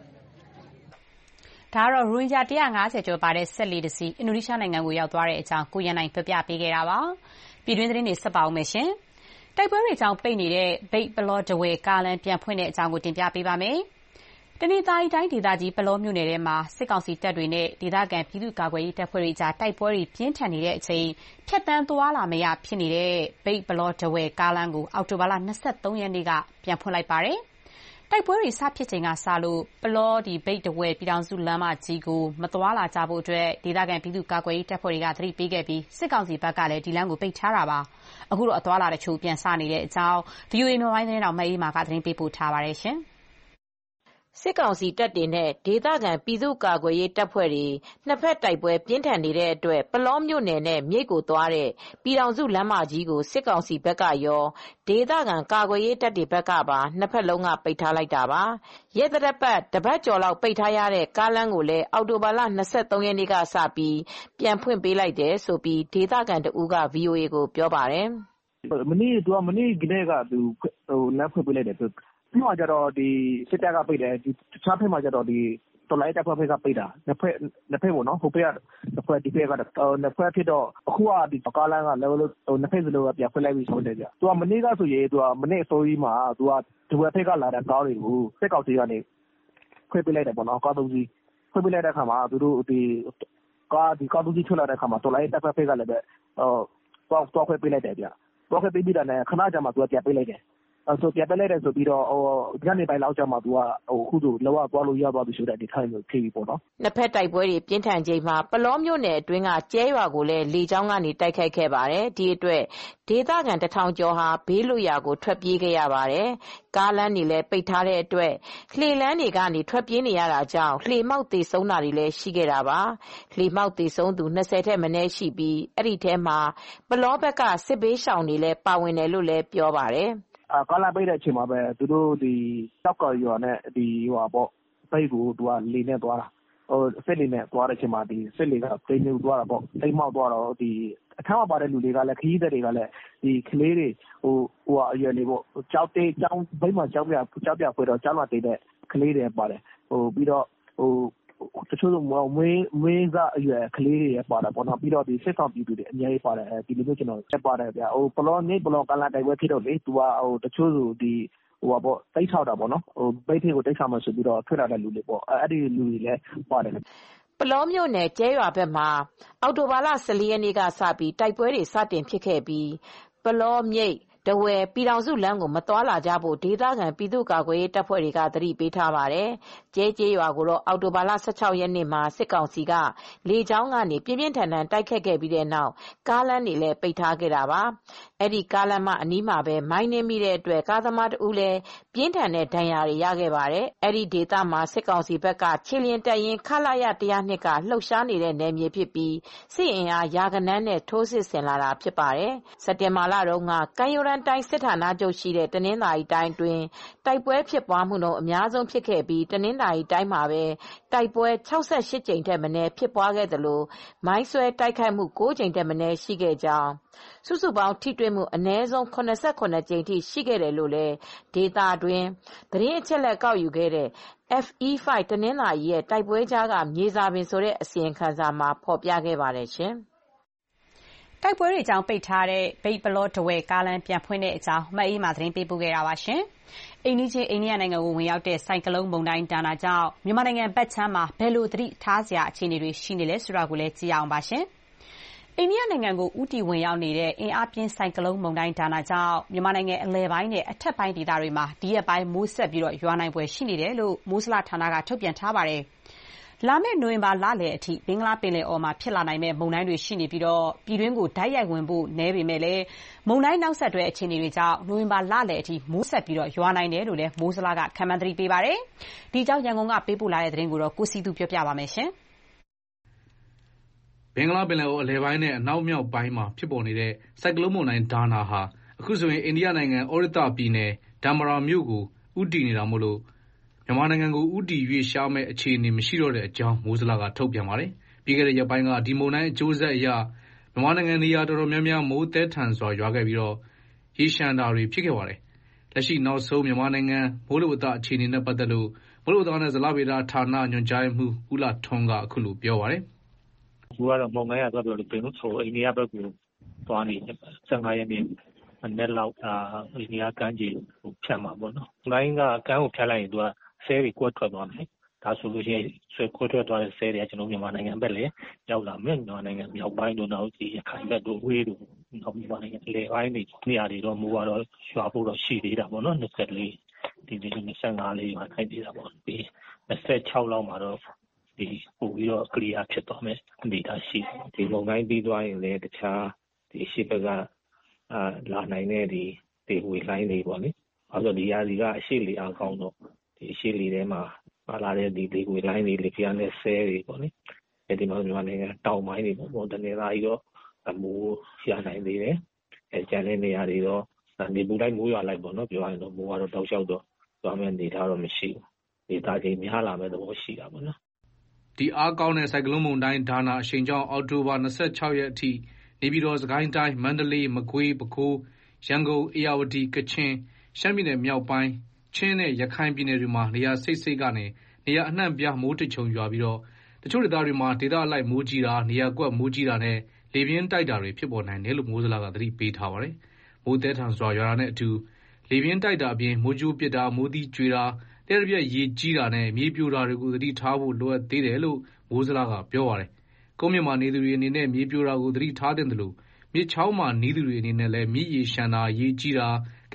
ဒါကတော့ရိုဟင်ဂျာတစ်ရာငါးဆယ်ကျော်ပါတဲ့ဆက်လီတစီအင်ဒိုနီးရှားနိုင်ငံကိုရောက်သွားတဲ့အကြောင်းကိုရန်နိုင်ပြပြပေးခဲ့တာပါပြည်တွင်းသတင်းတွေဆက်ပါအောင်မယ်ရှင်တိုက်ပွဲတွေကြောင့်ပိတ်နေတဲ့ဘိတ်ပလောတဝဲကားလမ်းပြန်ဖွင့်တဲ့အကြောင်းကိုတင်ပြပေးပါမယ်တနင်္သာရီတိုင်းဒေသကြီးပလောမြို့နယ်ထဲမှာစစ်ကောင်စီတပ်တွေနဲ့ဒေသခံပြည်သူ့ကာကွယ်ရေးတပ်ဖွဲ့တွေကြားတိုက်ပွဲတွေပြင်းထန်နေတဲ့အချိန်ဖြတ်တန်းသွားလာမရဖြစ်နေတဲ့ဘိတ်ပလောတဝဲကားလမ်းကိုအောက်တိုဘာလ၂၃ရက်နေ့ကပြန်ဖွင့်လိုက်ပါတယ်။တိုက်ပွဲတွေစဖြစ်ချိန်ကစလို့ပလောဒီဘိတ်တဝဲပြည်ထောင်စုလမ်းမကြီးကိုမသွားလာကြဖို့အတွက်ဒေသခံပြည်သူ့ကာကွယ်ရေးတပ်ဖွဲ့တွေကသတိပေးခဲ့ပြီးစစ်ကောင်စီဘက်ကလည်းဒီလမ်းကိုပိတ်ထားတာပါ။အခုတော့အသွားလာတချို့ပြန်စနေတဲ့အကြောင်း ဗီအိုအေ မြန်မာပိုင်းသတင်းတောက်မအေးမာကသတင်းပေးပို့ထားပါတယ်ရှင်။စစ်ကောင်စီတပ်တွေနဲ့ဒေသခံပြည်သူ့ကာကွယ်ရေးတပ်ဖွဲ့တွေနှစ်ဖက်တိုက်ပွဲပြင်းထန်နေတဲ့အတွက်ပလောမြို့နယ်နဲ့မြိတ်ကိုသွားတဲ့ပြည်ထောင်စုလမ်းမကြီးကိုစစ်ကောင်စီဘက်ကရောဒေသခံကာကွယ်ရေးတပ်တွေဘက်ကပါနှစ်ဖက်လုံးကပိတ်ထားလိုက်တာပါရဲတပ်ပတ်တပတ်ကျော်လောက်ပိတ်ထားရတဲ့ကားလမ်းကိုလည်းအောက်တိုဘာလ၂၃ရက်နေ့ကစပြီးပြန်ဖွင့်ပေးလိုက်တယ်ဆိုပြီးဒေသခံတဦးက ဗီအိုအေကိုပြောပါတယ်မနေ့ကမနေ့ကလည်းကသူဟိုလမ်းဖွင့်ပေးလိုက်တယ်ဒီမှာကျတော့ဒီစစ်တပ်ကပိတ်တယ်ဒီတခြားဖက်မှာကျတော့ဒီတော်လိုင်းတပ်ဖွဲ့ကပိတ်တာနှစ်ဖက်နှစ်ဖက်ပေါ့နော်ဟိုဖက်ကတစ်ဖွဲ့ဒီဖက်ကနှစ်ဖက်ဖြစ်တော့အခုကဒီကားလမ်းကလည်းဟိုနှစ်ဖက်စလုံးကပြန်ဖွင့်လိုက်ပြီးဆိုတယ်ကြာသူကမနေ့ကဆိုရင်သူကမနေ့အစိုးရမှာသူကဒီဘက်ဖက်ကလာတဲ့ကားတွေကိုစစ်ကောင်စီကနေခွင့်ပေးလိုက်တယ်ပေါ့နော်ကားသုံးစီးခွင့်ပေးလိုက်တဲ့အခါမှာသူတို့ဒီကားဒီကားသုံးစီးထွက်လာတဲ့အခါမှာတော်လိုင်းတပ်ဖွဲ့ကလည်းပဲဟိုတော့တော့ခွင့်ပေးလိုက်တယ်ကြာတော့ခွင့်ပေးပြီးတာနဲ့ခဏကြာမှသူကပြန်ပေးလိုက်တယ်ဆိုပြပလိုက်တဲ့ဆိုပြီးတော့ဟိုညနေပိုင်းလောက်ကျမှသူကဟိုအခုဆိုလောကသွားလို့ရသွားပြီဆိုတဲ့ဒီထိုင်မျိုးဖြစ်ပြီပေါ့နော်နှစ်ဖက်တိုက်ပွဲတွေပြင်းထန်ချိန်မှာပလောမြို့နယ်အတွင်းကကျဲရွာကိုလည်းလေကြောင်းကနေတိုက်ခိုက်ခဲ့ပါတယ်ဒီအတွက်ဒေသခံတစ်ထောင်ကျော်ဟာဘေးလွတ်ရာကိုထွက်ပြေးခဲ့ရပါတယ်ကားလမ်းတွေလည်းပိတ်ထားတဲ့အတွက်လှေလမ်းတွေကနေထွက်ပြေးနေရတာကြောင့်လှေမောက်သေဆုံးတာတွေလည်းရှိခဲ့တာပါလှေမောက်သေဆုံးသူနှစ်ဆယ်ထက်မနည်းရှိပြီးအဲ့ဒီထဲမှာပလောဘက်ကစစ်ဘေးရှောင်တွေလည်းပါဝင်တယ်လို့လည်းပြောပါတယ်အာကာလာပိတ်တဲ့အချိန်မှာပဲသူတို့ဒီတောက်ကော်ရွာနဲ့ဒီဟိုပေါ့ပိတ်ကိုသူကလေနဲ့သွားတာဟိုစစ်လေနဲ့သွားတဲ့အချိန်မှာဒီစစ်လေကတိမ်နေသွားတာပေါ့တိမ်မောက်သွားတော့ဒီအခါမှာပါတဲ့လူတွေကလည်းခရီးသည်တွေကလည်းဒီကလေးတွေဟိုဟိုအရွယ်လေးပေါ့ကြောက်တေးကြောင်းဘိတ်မှာကြောက်ပြကြောက်ပြဖွေတော့ကြောက်လာတဲ့ကလေးတွေပါတယ်ဟိုပြီးတော့ဟိုတချို့မွေးမွေးစားအရွယ်ကလေးတွေပါတယ်ပေါ့နော်ပြီးတော့ဒီစစ်ဆောင်ပြည်သူတွေအများကြီးပါတယ်ဒီလိုမျိုးကျွန်တော်ဆက်ပါတယ်ဗျာဟိုဘလောနေဘလောကလာတိုက်ပွဲဖြစ်တော့လေသူကဟိုတချို့ဆိုဒီဟိုပေါ့တိတ်ထောက်တာပေါ့နော်ဟိုပိတ်ထေကိုတိတ်ဆောင်မှဆိုပြီးတော့ထွက်လာတဲ့လူတွေပေါ့အဲ့ဒီလူတွေလည်းပါတယ်ပလောမြို့နယ်ကျဲရွာဘက်မှာအောက်တိုဘာလဆယ်လေးရက်နေ့ကစပြီးတိုက်ပွဲတွေစတင်ဖြစ်ခဲ့ပြီးပလောမြိတ်တဝယ်ပြည်ထောင်စုလမ်းကိုမသွားလာကြဖို့ဒေသခံပြည်သူ့ကာကွယ်ရေးတပ်ဖွဲ့တွေကသတိပေးထားပါတယ်။ကျဲကျေးရွာကိုတော့အောက်တိုဘာလဆယ်ခြောက်ရက်နေ့မှာစစ်ကောင်စီကလေကြောင်းကနေပြင်းပြင်းထန်ထန်တိုက်ခတ်ခဲ့ပြီးတဲ့နောက်ကားလမ်းတွေလည်းပိတ်ထားခဲ့တာပါ။အဲဒီကားလမ်းမအနီးမှာပဲမိုင်းနှင်းမိတဲ့အတွက်ကားသမားတဦးလည်းပြင်းထန်တဲ့ဒဏ်ရာတွေရခဲ့ပါတယ်။အဲဒီဒေသမှာစစ်ကောင်စီဘက်ကခြေလျင်တပ်ရင်းခလာရတစ်ရာနှစ်ကလှုပ်ရှားနေတဲ့နယ်မြေဖြစ်ပြီးစစ်အင်အားရာဂဏန်းနဲ့ထိုးစစ်ဆင်လာတာဖြစ်ပါတယ်။စက်တင်ဘာလတုန်းကကမ်းရိုးတန်းတိုင်းစစ်ဌာနချုပ်ရှိတဲ့တနင်္သာရီတိုင်းတွင်တိုက်ပွဲဖြစ်ပွားမှုနှုန်းအများဆုံးဖြစ်ခဲ့ပြီးတနင်္သာရီတိုင်းမှာပဲတိုက်ပွဲ၆၈ကြိမ်ထက်မနည်းဖြစ်ပွားခဲ့သလိုမိုင်းဆွဲတိုက်ခိုက်မှု၉ကြိမ်ထက်မနည်းရှိခဲ့ကြောင်းစုစုပေါင်းထိတွေ့မှုအနည်းဆုံး၇၇ကြိမ်ထိရှိခဲ့တယ်လို့လည်းဒေတာတွင်သတင်းအချက်လက်ကောက်ယူခဲ့တဲ့ F E ၅ တနင်္သာရီရဲ့တိုက်ပွဲကြားကမြေစာပင်ဆိုတဲ့အစီရင်ခံစာမှာဖော်ပြခဲ့ပါတယ်ရှင်။တိုက်ပွဲတွေကြောင့်ပိတ်ထားတဲ့မြိတ်ပလောတဝယ်ကားလမ်းပြန်ဖွင့်တဲ့အကြောင်းမအေးမာသတင်းပေးပို့ခဲ့တာပါရှင်။အိန္ဒိချင်းအိန္ဒိယနိုင်ငံကိုဝင်ရောက်တဲ့ဆိုင်ကလုန်းမုန်တိုင်းဒါနာကြောင့်မြန်မာနိုင်ငံဘက်ခြမ်းမှာဘယ်လိုသတိထားစရာအခြေအနေတွေရှိနေလဲဆိုတာကိုလည်းကြည့်အောင်ပါရှင်။အိန္ဒိယနိုင်ငံကိုဥတီဝင်ရောက်နေတဲ့အင်အားပြင်းဆိုင်ကလုန်းမုန်တိုင်းဒါနာကြောင့်မြန်မာနိုင်ငံအလယ်ပိုင်းနဲ့အထက်ပိုင်းဒေသတွေမှာဒီရက်ပိုင်းမိုးဆက်ပြီးရွာနိုင်ပွဲရှိနေတယ်လို့မိုးစလဌာနကထုတ်ပြန်ထားပါတယ်။လာမယ့်နိုဝင်ဘာလလယ်အထိဘင်္ဂလားပင်လယ်အော်မှာဖြစ်လာနိုင်မဲ့မုန်တိုင်းတွေရှိနေပြီးပြည်တွင်းကိုတိုက်ရိုက်ဝင်ဖို့နည်းပေမဲ့လည်းမုန်တိုင်းနောက်ဆက်တွဲအခြေအနေတွေကြောင့်နိုဝင်ဘာလလယ်အထိမိုးဆက်ပြီးရွာနိုင်တယ်လို့လည်းမိုးစလကခန့်မှန်းသတိပေးပါတယ်။ဒီကြောင့်ရန်ကုန်ကပေးပို့လာတဲ့သတင်းကိုကိုစီသူပြောပြပါမယ်ရှင်။ဘင်္ဂလားပင်လယ်အော်အလယ်ပိုင်းနဲ့အနောက်မြောက်ပိုင်းမှာဖြစ်ပေါ်နေတဲ့ဆိုင်ကလုန်းမုန်တိုင်းဒါနာဟာအခုဆိုရင်အိန္ဒိယနိုင်ငံဩရတပြည်နယ်ဒါမရာမြို့ကိုဥတီနေတာမို့လို့မြန်မာနိုင်ငံကိုဥတီရွေ့ရှားမဲ့အခြေအနေမရှိတော့တဲ့အကြောင်းမိုးစလကထုတ်ပြန်ပါတယ်။ပြီးခဲ့တဲ့ရက်ပိုင်းကဒီမုန်တိုင်းအကျိုးဆက်အရမြန်မာနိုင်ငံနေရာတော်တော်များများမိုးသည်းထန်စွာရွာခဲ့ပြီးတော့ရေရှမ်းတာတွေဖြစ်ခဲ့ပါတယ်။လက်ရှိနောက်ဆုံးမြန်မာနိုင်ငံမိုးလေဝသအခြေအနေနဲ့ပတ်သက်လို့မိုးလေဝသနဲ့ဇလဗေဒဌာနညွှန်ကြားမှုဦးလာထွန်းကအခုလိုပြောပါတယ်။အခုကတော့မုန်တိုင်းကတော့ပြောလို့ပြင်လို့ဆိုအိန္ဒိယဘက်ကိုသွားနေဆယ်ငါးရက်နေ့အနက်လောက်အာအိန္ဒိယကမ်းခြေကိုဖြတ်မှာပေါ့နော်။မုန်တိုင်းကကမ်းကိုဖြတ်လိုက်ရင်သူကဆဲတွေကွက်ထွက်သွားမယ်။ဒါဆိုလို့ရှိရင်ဆွဲကွက်ထွက်သွားတဲ့ဆဲတွေကကျွန်တော်မြန်မာနိုင်ငံဘက်လည်းရောက်လာမယ်။မြန်မာနိုင်ငံမြောက်ပိုင်းတို့နောက်ဒီရခိုင်ဘက်တို့ဝေးတို့နောက်မြန်မာနိုင်ငံအလယ်ပိုင်းတွေနေရာတွေတော့မိုးကတော့ရွာဖို့တော့ရှိသေးတာပေါ့နော်။၂၄ဒီဒီ၂၅လေးရွာခိုင်းသေးတာပေါ့။ဒီ၂၆လောက်မှာတော့ဒီပို့ပြီးတော့ကလီယာဖြစ်သွားမယ်အနေအထားရှိတယ်။ဒီမုန်တိုင်းပြီးသွားရင်လည်းတခြားဒီရှေ့ဘက်ကအာလာနိုင်တဲ့ဒီဒီဝေလိုင်းတွေပေါ့လေ။အဲဆိုဒီရာသီကအရှိလေအားကောင်းတော့ဒီရှေ့လီထဲမှာပါလာတဲ့ဒီဒီဝေလိုင်းတွေလေပြားနဲ့ဆဲတွေပေါ့လေအဲဒီမှာမြန်မာနိုင်ငံတောင်ပိုင်းတွေပေါ့တနေသားကြီးတော့အမိုးရနိုင်သေးတယ်အဲကျန်တဲ့နေရာတွေတော့နေပူလိုက်မိုးရွာလိုက်ပေါ့နော်ပြောရရင်တော့မိုးကတော့တောက်လျှောက်တော့သွားမဲ့နေထားတော့မရှိဘူးနေသားချင်းများလာမဲ့သဘောရှိတာပေါ့နော်ဒီအားကောင်းတဲ့ဆိုင်ကလုန်းမုန်တိုင်းဒါနာအရှိန်ကြောင့်အောက်တိုဘာ၂၆ရက်အထိနေပြည်တော်စကိုင်းတိုင်းမန္တလေးမကွေးပဲခူးရန်ကုန်အေရဝတီကချင်ရှမ်းပြည်နယ်မြောက်ပိုင်းချင်းနဲ့ရခိုင်ပြည်နယ်တွေမှာနေရာစိတ်စိတ်ကနေနေရာအနှံ့ပြားမိုးတချုံရွာပြီးတော့တချို့ဒေသတွေမှာဒေသအလိုက်မိုးကြီးတာနေရာကွက်မိုးကြီးတာနဲ့လေပြင်းတိုက်တာတွေဖြစ်ပေါ်နိုင်တယ်လို့မိုးစလကသတိပေးထားပါတယ်။မိုးသည်းထန်စွာရွာတာနဲ့အတူလေပြင်းတိုက်တာအပြင်မိုးကြိုးပစ်တာမိုးသီးကျွေတာလျှက်တစ်ပြက်ရေကြီးတာနဲ့မြေပြိုတာတွေကိုသတိထားဖို့လိုအပ်သေးတယ်လို့မိုးစလကပြောပါတယ်။ကုန်းမြင့်မှာနေသူတွေအနေနဲ့မြေပြိုတာကိုသတိထားသင့်တယ်လို့မြစ်ချောင်းမှာနေသူတွေအနေနဲ့လည်းမြစ်ရေရှမ်းတာရေကြီးတာက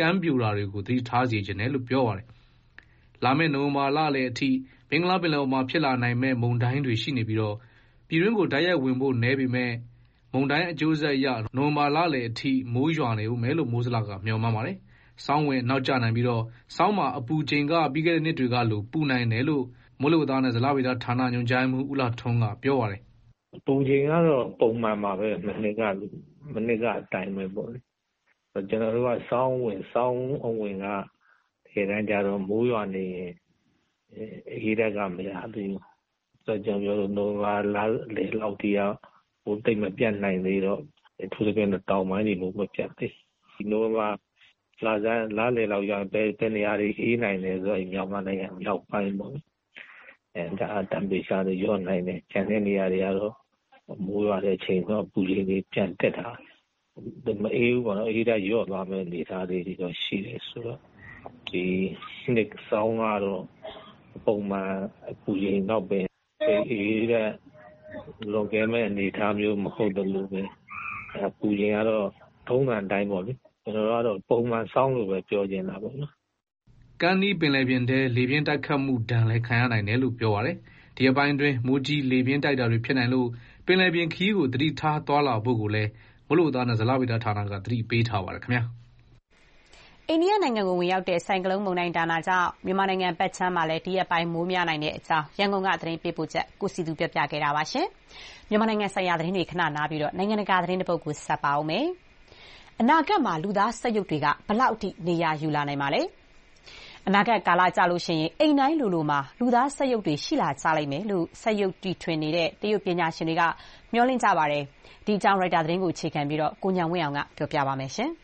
ကမ်းပြိုတာတွေကိုသတိထားစေချင်တယ်လို့ပြောပါတယ်။လာမယ့်နိုဝင်ဘာလလယ်အထိဘင်္ဂလားပင်လယ်အော်မှာဖြစ်လာနိုင်မဲ့မုန်တိုင်းတွေရှိနေပြီးတော့ပြည်တွင်းကိုတိုက်ရိုက်ဝင်ဖို့နည်းပေမဲ့မုန်တိုင်းအကျိုးဆက်အရနိုဝင်ဘာလလယ်အထိမိုးရွာနေဦးမယ်လို့မိုးစလကမျှော်မှန်းပါတယ်။ဆောင်းဝင်နောက်ကျနိုင်ပြီးတော့ဆောင်းမှာအပူချိန်ကပြီးခဲ့တဲ့နှစ်တွေကလိုပူနိုင်တယ်လို့မိုးလေဝသနဲ့ဇလဗေဒဌာနညွှန်ကြားမှုဦးလာထွန်းကပြောပါတယ်။အပူချိန်ကတော့ပုံမှန်ပါပဲမနေ့ကမနေ့ကအတိုင်းပဲပေါ့လေ။ကျွန်တော်တို့ကဆောင်းဝင်ဆောင်းအဝင်ကဒီတိုင်းကြတော့မိုးရွာနေရင်အေးရကမရသေးဘူး။ဆိုတော့ကျွန်တော်တို့နိုဝင်ဘာလလေလောက်တည်းကဟိုတိတ်မပြတ်နိုင်သေးတော့သူတို့ကတော့တောင်ပိုင်းတွေလို့မပြတ်သေး။ဒီနိုဝင်ဘာလာစားလာလေလောက်ရပဲတနေရာတွေအေးနိုင်တယ်ဆိုရင်မြောက်မနိုင်ငံမြောက်ပိုင်းပေါ့။အဲဒါတမ်ပီချာတွေရောနိုင်တယ်ကျန်တဲ့နေရာတွေကတော့မိုးရွာတဲ့အချိန်တော့ပူချိန်တွေပြန်တက်တာမအေးဘူးပေါ့နော်အေးတဲ့ရော့သွားမဲ့အနေအထားတွေတော့ရှိတယ်ဆိုတော့ဒီနှစ်ဆောင်းကတော့ပုံမှန်အပူချိန်တော့ပဲအေးတဲ့လောကမဲ့အနေအထားမျိုးမဟုတ်တယ်လို့ပဲအပူချိန်ကတော့ထုံးစံတိုင်းပေါ့လေကျွန်တော်ကတော့ပုံမှန်ဆောင်းလို့ပဲပြောချင်တာပေါ့နော်ကမ်းနီးပင်လယ်ပြင်ထဲလေပြင်းတိုက်ခတ်မှုဒဏ်လည်းခံရနိုင်တယ်လို့ပြောပါတယ်။ဒီအပိုင်းတွင်မိုးကြီးလေပြင်းတိုက်တာတွေဖြစ်နိုင်လို့ပင်လယ်ပြင်ခီးကိုသတိထားသွားလာဖို့ကိုလည်းမိုးလေဝသနဲ့ဇလဗေဒဌာနကသတိပေးထားပါတယ်ခင်ဗျာ။အိန္ဒိယနိုင်ငံကိုဝင်ရောက်တဲ့ဆိုင်ကလုန်းမုန်တိုင်းဒါနာကြောင့်မြန်မာနိုင်ငံပတ်ချမ်းမှာလည်းဒီရက်ပိုင်းမိုးများနိုင်တဲ့အကြောင်းရန်ကုန်ကသတင်းပေးပို့ချက်ကိုစီသူပြပြခဲ့တာပါရှင်။မြန်မာနိုင်ငံဆိုင်ရာသတင်းတွေခဏနားပြီးတော့နိုင်ငံတကာသတင်းတစ်ပုဒ်ကိုဆက်ပါအောင်မယ်။အနာဂတ်မှာလူသားစက်ရုပ်တွေကဘလောက်အထိနေရာယူလာနိုင်မှာလဲ။အနာဂတ်ကာလကြာလို့ရှိရင်အိမ်တိုင်းလိုလိုမှာလူသားစက်ရုပ်တွေရှိလာကြလိမ့်မယ်လို့စက်ရုပ်တီထွင်နေတဲ့တရုတ်ပညာရှင်တွေကမျှော်လင့်ကြပါတယ်။ဒီအကြောင်းရိုက်တာသတင်းကိုအခြေခံပြီးတော့ကိုညံဝင်းအောင်ကပြောပြပါမယ်ရှင်။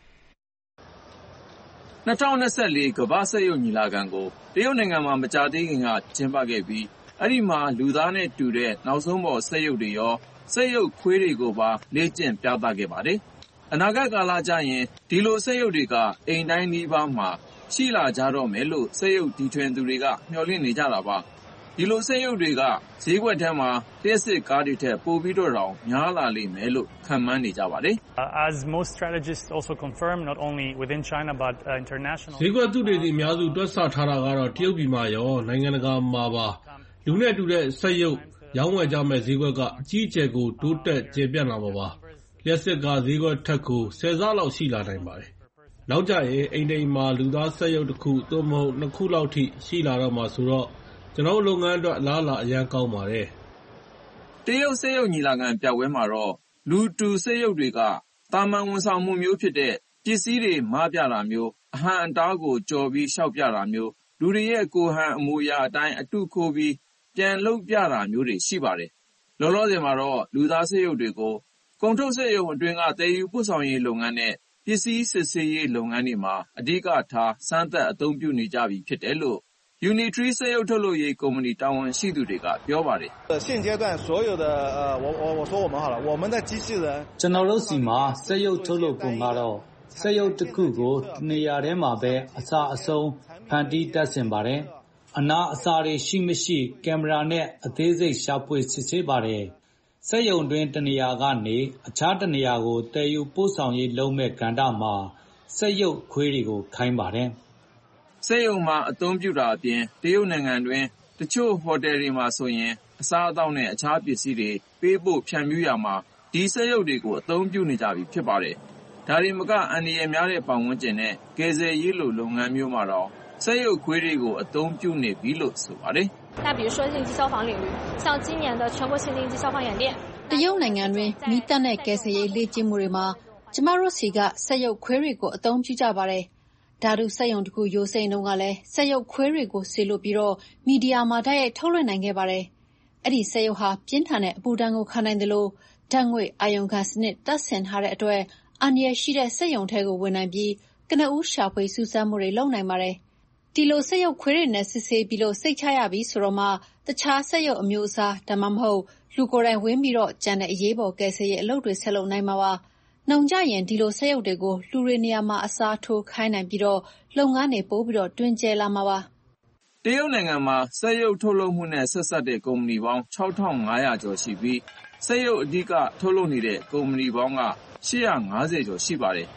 ၂၀၂၄ကမ္ဘာ့စက်ရုပ်ညီလာခံကိုတရုတ်နိုင်ငံမှာမကြာသေးခင်ကကျင်းပခဲ့ပြီးအဲ့ဒီမှာလူသားနဲ့တူတဲ့နောက်ဆုံးပေါ်စက်ရုပ်တွေရောစက်ရုပ်ခွေးတွေကိုပါလေ့ကျင့်ပြသခဲ့ပါတယ်။အနာဂတ်ကာလကျရင်ဒီလိုစက်ရုပ်တွေကအိမ်တိုင်းနီးပါးမှာရှိလာကြတော့မယ်လို့စက်ရုပ်တီထွင်သူတွေကမျှော်လင့်နေကြတာပါဒီလိုစက်ရုပ်တွေကဈေးကွက်ထဲမှာလျှပ်စစ်ကားတွေထက်ပိုပြီးတော့တောင်များလာလိမ့်မယ်လို့ခန့်မှန်းနေကြပါတယ် As most strategists also confirm not only within China but uh, international ဈေးကွက်သူတွေအများစုတွက်ဆထားတာကတော့တရုတ်ပြည်မှာရောနိုင်ငံတကာမှာပါလူနဲ့တူတဲ့စက်ရုပ်ရောင်းဝယ်ကြမဲ့ဈေးကွက်ကအကြီးအကျယ်ကိုတိုးတက်ကျေပြန့်လာမှာပါလျှပ်စစ်ကားဈေးကွက်ထက်ကိုဆယ်ဆလောက်ရှိလာနိုင်ပါတယ်နောက်ကြရင်အိမ်တိမ်မှာလူသားစက်ရုပ်တစ်ခုသို့မဟုတ်နှစ်ခုလောက်ထိရှိလာတော့မှာဆိုတော့ကျွန်တော်လုပ်ငန်းအတွက်အလားအလာအရန်ကောင်းပါတယ်တရုတ်စက်ရုပ်ညီလာခံပြပွဲမှာတော့လူတူစက်ရုပ်တွေကတာမန်ဝန်ဆောင်မှုမျိုးဖြစ်တဲ့ပစ္စည်းတွေမပြတာမျိုးအဟံအတားကိုကြော်ပြီးရှောက်ပြတာမျိုးလူတွေရဲ့ကိုယ်ဟန်အမူအရာအတိုင်းအတုခိုးပြီးပြန်လုပ်ပြတာမျိုးတွေရှိပါတယ်လောလောဆယ်မှာတော့လူသားစက်ရုပ်တွေကိုကုန်ထုတ်စက်ရုပ်အတွင်းကတည်ယူပို့ဆောင်ရေးလုပ်ငန်းနဲ့ပစ္စည်းစစ်ဆေးရေးလုပ်ငန်းတွေမှာအဓိကထားစမ်းသပ်အသုံးပြုနေကြပြီဖြစ်တယ်လို့ Unitree စက်ရုပ်ထုတ်လုပ်ရေးကုမ္ပဏီတာဝန်ရှိသူတွေကပြောပါတယ်现阶段所有的呃我我我说我们好了我们的机器人ကျွန်တော်တို့စီမှာစက်ရုပ်ထုတ်လုပ်ပုံကတော့စက်ရုပ်တစ်ခုကိုနေရာထဲမှာပဲအစအဆုံးဖန်တီးတက်ဆင်ပါတယ်အနာအစာတွေရှိမရှိကင်မရာနဲ့အသေးစိတ်ရှာဖွေစစ်ဆေးပါတယ်စက်ရုံတွင်တနေရာကနေအခြားတနေရာကိုတည်ယူပို့ဆောင်ရေးလုပ်မဲ့ကဏ္ဍမှာစက်ရုပ်ခွေးတွေကိုခိုင်းပါတယ်စက်ရုံမှာအသုံးပြုတာအပြင်တရုတ်နိုင်ငံတွင်တချို့ဟိုတယ်တွေမှာဆိုရင်အစားအသောက်နဲ့အခြားပစ္စည်းတွေပေးဖို့ဖြန့်ဖြူးရမှာဒီစက်ရုပ်တွေကိုအသုံးပြုနေကြပြီဖြစ်ပါတယ်ဒါတွေမကအန္တရာယ်များတဲ့ပတ်ဝန်းကျင်နဲ့ကယ်ဆယ်ရေးလိုလုပ်ငန်းမျိုးမှာတော့စက်ရုပ်ခွေးတွေကိုအသုံးပြုနေပြီလို့ဆိုပါတယ်那比如说应急消防领域像今年的全国性的应急消防演练တရုတ်နိုင်ငံတွင်မီးတပ်နဲ့ကယ်ဆယ်ရေးလေ့ကျင့်မှုတွေမှာကျမတို့စီကစက်ရုပ်ခွေးတွေကိုအသုံးပြုကြပါတယ်ဓာတုစက်ရုံတစ်ခုရိုးစိန်တုန်းကလည်းစက်ရုပ်ခွေးတွေကိုဆေလွတ်ပြီးတော့မီဒီယာမှာတိုက်ရိုက်ထုတ်လွှင့်နိုင်ခဲ့ပါတယ်အဲ့ဒီစက်ရုပ်ဟာပြင်းထန်တဲ့အပူဒဏ်ကိုခံနိုင်တယ်လို့ဓာတ်ငွေ့အာယုံခံစနစ်တပ်ဆင်ထားတဲ့အတွက်အန္တရာယ်ရှိတဲ့စက်ရုံထဲကိုဝင်နိုင်ပြီးကနဦးရှာဖွေစူးစမ်းမှုတွေလုပ်နိုင်ပါတယ်ဒီလိုစက်ရုပ်ခွေးတွေနဲ့စစ်ဆေးပြီးလို့စိတ်ချရပြီဆိုတော့မှတခြားစက်ရုပ်အမျိုးအစားဒါမှမဟုတ်လူကိုယ်တိုင်ဝင်ပြီးတော့ကြံတဲ့အရေးပေါ်ကယ်ဆယ်ရေးအလုပ်တွေဆက်လုပ်နိုင်မှာပါ။နှောင်ကြရင်ဒီလိုစက်ရုပ်တွေကိုလူတွေနေရာမှာအစားထိုးခိုင်းနိုင်ပြီးတော့လုပ်ငန်းတွေပို့ပြီးတော့တွင်ကျယ်လာမှာပါ။တရုတ်နိုင်ငံမှာစက်ရုပ်ထုတ်လုပ်မှုနဲ့ဆက်စပ်တဲ့ကုမ္ပဏီပေါင်း၆ထောင်ငါးရာကျော်ရှိပြီးစက်ရုပ်အဓိကထုတ်လုပ်နေတဲ့ကုမ္ပဏီပေါင်းက၈ရာ၅ဆယ်ကျော်ရှိပါတယ်။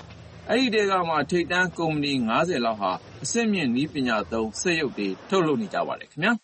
အဲဒီထဲကမှထိပ်တန်းကုမ္ပဏီ၅၀လောက်ဟာအဆင့်မြင့်နည်းပညာသုံးစက်ရုပ်တွေထုတ်လုပ်နေကြပါတယ်ခင်ဗျာ။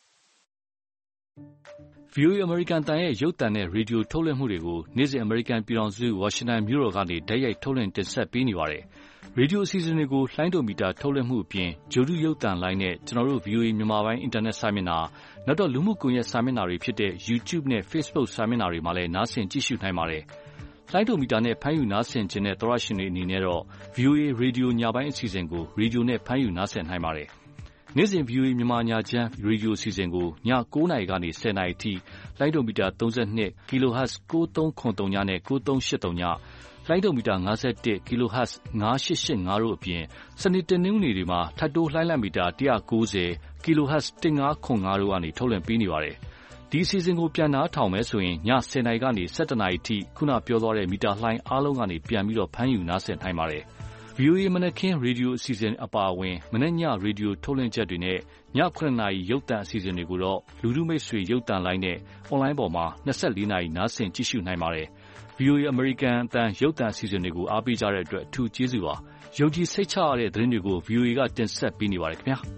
ဗွီအိုအေ အမေရိကန်အသံရဲ့ရုပ်သံနဲ့ရေဒီယိုထုတ်လွှင့်မှုတွေကိုနေ့စဉ်အမေရိကန်ပြည်ထောင်စုဝါရှင်တန်မြို့တော်ကနေတိုက်ရိုက်ထုတ်လွှင့်တင်ဆက်ပေးနေပါတယ်။ရေဒီယိုအစီအစဉ်တွေကိုလှိုင်းဒိုမီတာထုတ်လွှင့်မှုအပြင်ဂြိုဟ်တုရုပ်သံလိုင်းနဲ့ကျွန်တော်တို့ ဗွီအိုအေ မြန်မာပိုင်းအင်တာနက်စာမျက်နှာနောက်တော့လူမှုကွန်ရက်စာမျက်နှာတွေဖြစ်တဲ့ YouTube နဲ့ Facebook စာမျက်နှာတွေမှာလည်းနားဆင်ကြည့်ရှုနိုင်ပါတယ်။လှိုင်းဒိုမီတာနဲ့ဖမ်းယူနားဆင်ခြင်းတဲ့သောရရှင်တွေအနေနဲ့တော့ ဗွီအိုအေ ရေဒီယိုညပိုင်းအစီအစဉ်ကိုရေဒီယိုနဲ့ဖမ်းယူနားဆင်နိုင်ပါတယ်။နေ့စဉ် ဗွီအိုအေ မြန်မာညချမ်းရေဒီယိုအစီအစဉ်ကိုည၉နာရီကနေ၁၀နာရီအထိလှိုင်းဒိုမီတာ၃၂ kHz ၉၃၇၃နဲ့၉၃၈၃ညလှိုင်းဒိုမီတာ၅၁ kHz ၅၈၈၅တို့အပြင်စနေတနင်္ဂနွေတွေမှာထပ်တိုးလှိုင်းလံမီတာ၁၉၀ kHz ၁၅၇၅တို့ကနေထုတ်လွှင့်ပေးနေပါတယ်။ဒီအစီအစဉ်ကိုပြန်နားထောင်မယ်ဆိုရင်ည၁၀နာရီကနေ၁၁နာရီအထိခုနပြောသွားတဲ့မီတာလှိုင်းအားလုံးကနေပြန်ပြီးတော့ဖမ်းယူနားဆင်နိုင်ပါတယ်။ ဗွီအိုအေမနက်ခင်းရေဒီယိုအစီအစဉ်အပါအဝင်မနက်ညရေဒီယိုထုတ်လွှင့်ချက်တွေနဲ့ည၇နာရီရုပ်သံအစီအစဉ်တွေကိုတော့လူထုမိတ်ဆွေရုပ်သံလိုင်းနဲ့အွန်လိုင်းပေါ်မှာ၂၄နာရီနားဆင်ကြည့်ရှုနိုင်ပါတယ်။ ဗွီအိုအေအမေရိကန်အသံရုပ်သံအစီအစဉ်တွေကိုအားပေးကြတဲ့အတွက်အထူးကျေးဇူးပါ။ယုံကြည်စိတ်ချရတဲ့သတင်းတွေကို ဗွီအိုအေကတင်ဆက်ပေးနေပါတယ်ခင်ဗျာ။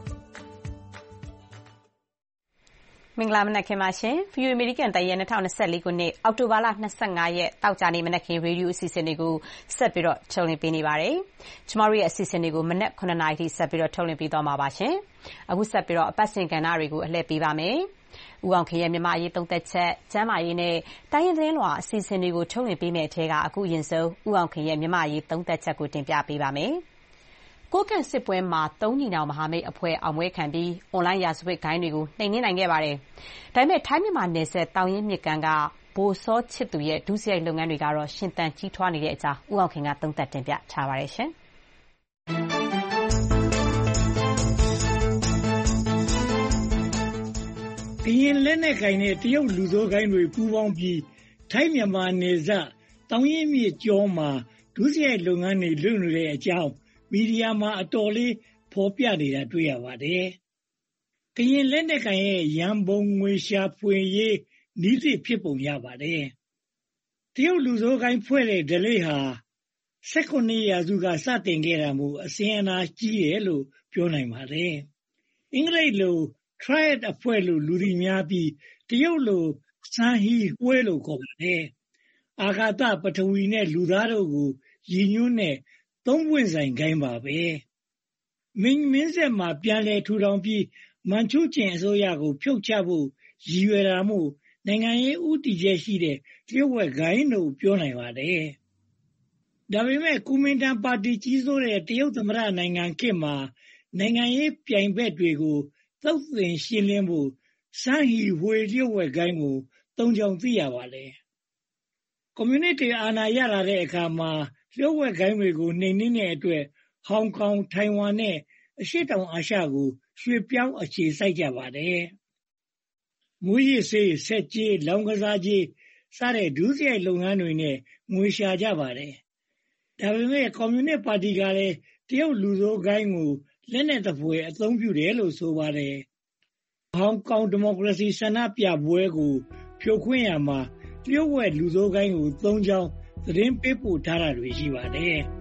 မင်္ဂလာမနက်ခင်းပါရှင်။ ဗွီအိုအေအမေရိကန်အသံရဲ့၂၀၂၄ခုနှစ်အောက်တိုဘာလ၂၅ရက်တောက်ကြနေ့မနက်ခင်းရေဒီယိုအစီအစဉ်တွေကိုဆက်ပြီးတော့ထုတ်လွှင့်ပေးနေပါတယ်။ကျမတို့ရဲ့အစီအစဉ်တွေကိုမနက်၇နာရီထိဆက်ပြီးတော့ထုတ်လွှင့်ပေးသွားမှာပါရှင်။အခုဆက်ပြီးတော့အပတ်စဉ်ကဏ္ဍတွေကိုအလှည့်ပေးပါမယ်။ဦးအောင်ခင်ရဲ့မြန်မာရေးသုံးသက်ချက်ကျမ်းမာရေးနဲ့တိုင်းရင်းသတင်းလွှာအစီအစဉ်တွေကိုထုတ်လွှင့်ပေးမယ့်အထက်ကအခုရင်ဆုံးဦးအောင်ခင်ရဲ့မြန်မာရေးသုံးသက်ချက်ကိုတင်ပြပေးပါမယ်။ကိုကန့်စစ်ပွဲမှာသုံးညီနောင်မဟာမိတ်အဖွဲ့အောင်ပွဲခံပြီးအွန်လိုင်းရာဇဝတ်ဂိုဏ်းတွေကိုနှိမ်နင်းနိုင်ခဲ့ပါတယ်။ဒါပေမဲ့ထိုင်းမြန်မာနယ်စပ်တောင်ရင်မြစ်ကမ်းကဘိုစောချစ်သူရဲ့ဒုစရိုက်လုပ်ငန်းတွေကတော့ရှင်သန်ကြီးထွားနေတဲ့အကြောင်းဦးအောင်ခင်ကသုံးသပ်တင်ပြထားပါတယ်ရှင်။ကရင်လက်နက်ကိုင်နဲ့တရုတ်လူဆိုးဂိုဏ်းတွေပူးပေါင်းပြီးထိုင်းမြန်မာနယ်စပ်တောင်ရင်မြစ်ကျောမှာဒုစရိုက်လုပ်ငန်းတွေလုပ်နေတဲ့အကြောင်းမီဒီယာမှာအတော်လေးဖော်ပြနေတာတွေ့ရပါတယ်။ကရင်လက်နက်ကိုင်ရဲ့ရန်ပုံငွေရှာဖွေရေးနည်းသစ်ဖြစ်ပုံရပါတယ်။တရုတ်လူဆိုးကိုင်းဖွဲ့တဲ့ဓလေ့ဟာ၁၉ရာစုကစတင်ခဲ့တာမို့အစဉ်အလာကြီးတယ်လို့ပြောနိုင်ပါတယ်။အင်္ဂလိပ်လို Triad အဖွဲ့လို့လူသိများပြီးတရုတ်လိုစန်းဟီဝဲလို့ခေါ်ပါတယ်။အာကာသပထဝီနဲ့လူသားတို့ကိုရည်ညွှန်းတဲ့သုံးပွင့်ဆိုင်ကိုင်းပါပဲမင်းမင်းဆက်မှာပြန်လည်ထူထောင်ပြီးမန်ချူကျင်အစိုးရကိုဖြုတ်ချဖို့ရည်ရွယ်တာမို့နိုင်ငံရေးဥတီချက်ရှိတဲ့တရုတ်ဝက်ဂိုင်းလို့ပြောနိုင်ပါတယ်ဒါပေမဲ့ကူမင်တန်ပါတီကြီးစိုးတဲ့တရုတ်သမ္မတနိုင်ငံခေတ်မှာနိုင်ငံရေးပြိုင်ဘက်တွေကိုသုတ်သင်ရှင်းလင်းဖို့စန်းဟီဝေတရုတ်ဝက်ဂိုင်းကိုသုံးချောင်းသိရပါတယ်ကွန်မြူနတီအာဏာရလာတဲ့အခါမှာလျှို့ဝှက်ဂိုဏ်းတွေကိုနှိမ်နင်းတဲ့အတွက်ဟောင်ကောင်ထိုင်ဝမ်နဲ့အရှေ့တောင်အာရှကိုရွှေ့ပြောင်းအခြေစိုက်ကြပါတယ်။မူရစ်စေးဆက်ကြီးလောင်ကစားကြီးစတဲ့ဒုစရိုက်လုပ်ငန်းတွေနဲ့ငွေရှာကြပါတယ်။ဒါပေမဲ့ကွန်မြူနစ်ပါတီကလည်းတရုတ်လူဆိုးဂိုဏ်းကိုလက်နက်သဖွယ်အသုံးပြုတယ်လို့ဆိုပါတယ်။ဟောင်ကောင်ဒီမိုကရေစီဆန္ဒပြပွဲကိုဖြိုခွင်းရမှာတရုတ်ဝက်လူဆိုးဂိုဏ်းကိုသုံးချောင်းသတင်းပေးပို့ထားတာတွေရှိပါတယ်။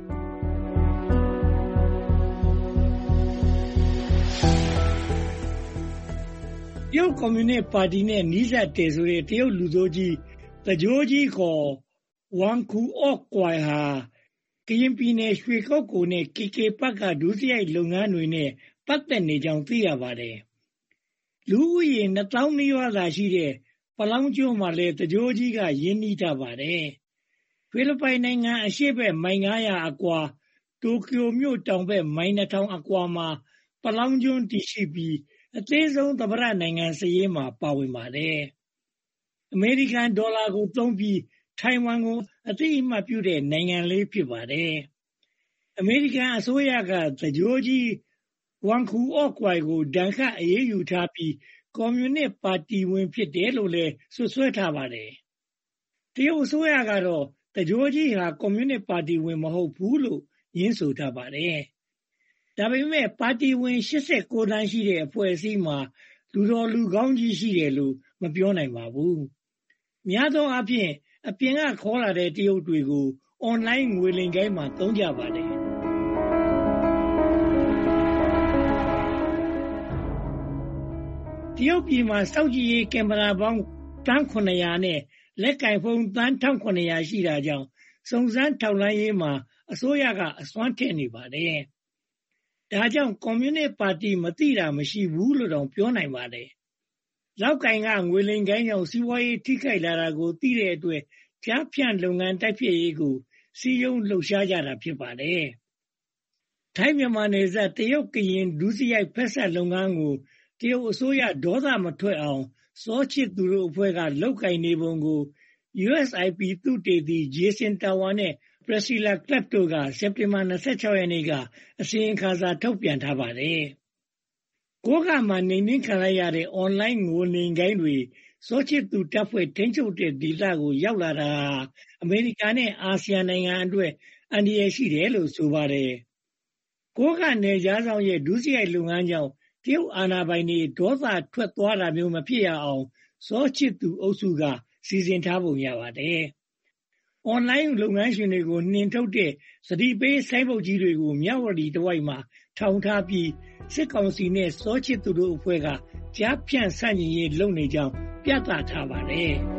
တရုတ်ကွန်မြူနစ်ပါတီနဲ့နီးစပ်တယ်ဆိုတဲ့တရုတ်လူဆိုးကြီးတကြိုးကြီးခေါ်ဝမ်ခူအော့ကွိုင်ဟာကရင်ပြည်နယ်ရွှေကုက္ကိုနဲ့ ကေ ကေ ဘက်ကဒုစရိုက်လုပ်ငန်းတွေနဲ့ပတ်သက်နေကြောင်းသိရပါတယ်။လူဦးရေနှစ်သောင်းနီးပါးသာရှိတဲ့ပလောင်းကျွန်းမှာလည်းတကြိုးကြီးကရင်းနှီးထားပါတယ်။ဖိလစ်ပိုင်နိုင်ငံအရှေ့ဘက်မိုင်၅၀၀အကွာတိုကျိုမြို့တောင်ဘက်မိုင်၂ထောင်အကွာမှာပလောင်းကျွန်းတည်ရှိပြီးအသေးဆုံးသမ္မတနိုင်ငံစည်ရေးမှာပါဝင်ပါတယ်။အမေရိကန်ဒေါ်လာကိုသုံးပြီးထိုင်ဝမ်ကိုအသိအမှတ်ပြုတဲ့နိုင်ငံလေးဖြစ်ပါတယ်။အမေရိကန်အစိုးရကတကြိုးကြီးဝမ်ခူအော့ကွိုင်ကိုဒဏ်ခတ်အရေးယူထားပြီးကွန်မြူနစ်ပါတီဝင်ဖြစ်တယ်လို့လည်းဆွဆွဲထားပါတယ်။တရုတ်အစိုးရကတော့တကြိုးကြီးဟာကွန်မြူနစ်ပါတီဝင်မဟုတ်ဘူးလို့ညင်းဆိုထားပါတယ်။ဒါပေမဲ့ပါတီဝင်၈၉တန်းရှိတဲ့အဖွဲ့အစည်းမှာလူတော်လူကောင်းကြီးရှိတယ်လို့မပြောနိုင်ပါဘူး။များသောအားဖြင့်အပြင်ကခေါ်လာတဲ့တရုတ်တွေကိုအွန်လိုင်းငွေလိမ်ဂိုဏ်းမှာသုံးကြပါတယ်။ရုတ်ပြည်မှာစောင့်ကြည့်ရေးကင်မရာပေါင်းတန်းခုနှစ်ရာနဲ့လက်ကင်ဖုန်းတန်းတစ်ထောင်ခုနှစ်ရာရှိတာကြောင့်စုံစမ်းထောက်လှမ်းရေးမှာအစိုးရကအစွမ်းထက်နေပါတယ်။ဒါကြောင့်ကွန်မြူနစ်ပါတီမသိတာမရှိဘူးလို့တောင်ပြောနိုင်ပါတယ်။လောက်ကင်ကငွေလိမ်ကိုင်းကြောင့်စီးပွားရေးထိခိုက်လာတာကိုသိတဲ့အတွက်ကြားဖြန့်လုပ်ငန်းတိုက်ဖျက်ရေးကိုစီယုံလှုပ်ရှားကြတာဖြစ်ပါတယ်။ထိုင်းမြန်မာနယ်စပ်တရုတ်ကရင်ဒုစရိုက်ဖက်ဆက်လုပ်ငန်းကိုတရုတ်အစိုးရဒေါသမထွက်အောင်စောချစ်သူတို့အဖွဲ့ကလောက်ကင်နေပုံကို ယူ အက်စ် အိုင် ပီ သုတေသီ Jason Tower နဲ့ Priscilla Clapp တို့ကစက်တင်ဘာ၂၆ရက်နေ့ကအစီရင်ခံစာထုတ်ပြန်ထားပါတယ်။ကိုးကမှာနေနှင်းခံလိုက်ရတဲ့အွန်လိုင်းငွေလိမ်ဂိုဏ်းတွေစောချစ်သူတပ်ဖွဲ့ထိန်းချုပ်တဲ့ဒေသကိုရောက်လာတာအမေရိကန်နဲ့အာဆီယံနိုင်ငံအတွက်အန္တရာယ်ရှိတယ်လို့ဆိုပါတယ်။ကိုးကနယ်ကြားဆောင်ရဲ့ဒုစရိုက်လုပ်ငန်းကြောင့်တရုတ်အာဏာပိုင်တွေဒေါသထွက်သွားတာမျိုးမဖြစ်ရအောင်စောချစ်သူအုပ်စုကစီစဉ်ထားပုံရပါတယ်။ အွန်လိုင်းလုပ်ငန်းရှင်တွေကိုနှင်ထုတ်တဲ့စတိပေးဆိုင်းဘုတ်ကြီးတွေကိုမြဝတီတဝိုက်မှာထောင်ထားပြီးစစ်ကောင်စီနဲ့စောချစ်သူတို့အဖွဲ့ကကြားဖြန့်ဆန့်ကျင်ရေးလုပ်နေကြောင်းပြသထားပါတယ်။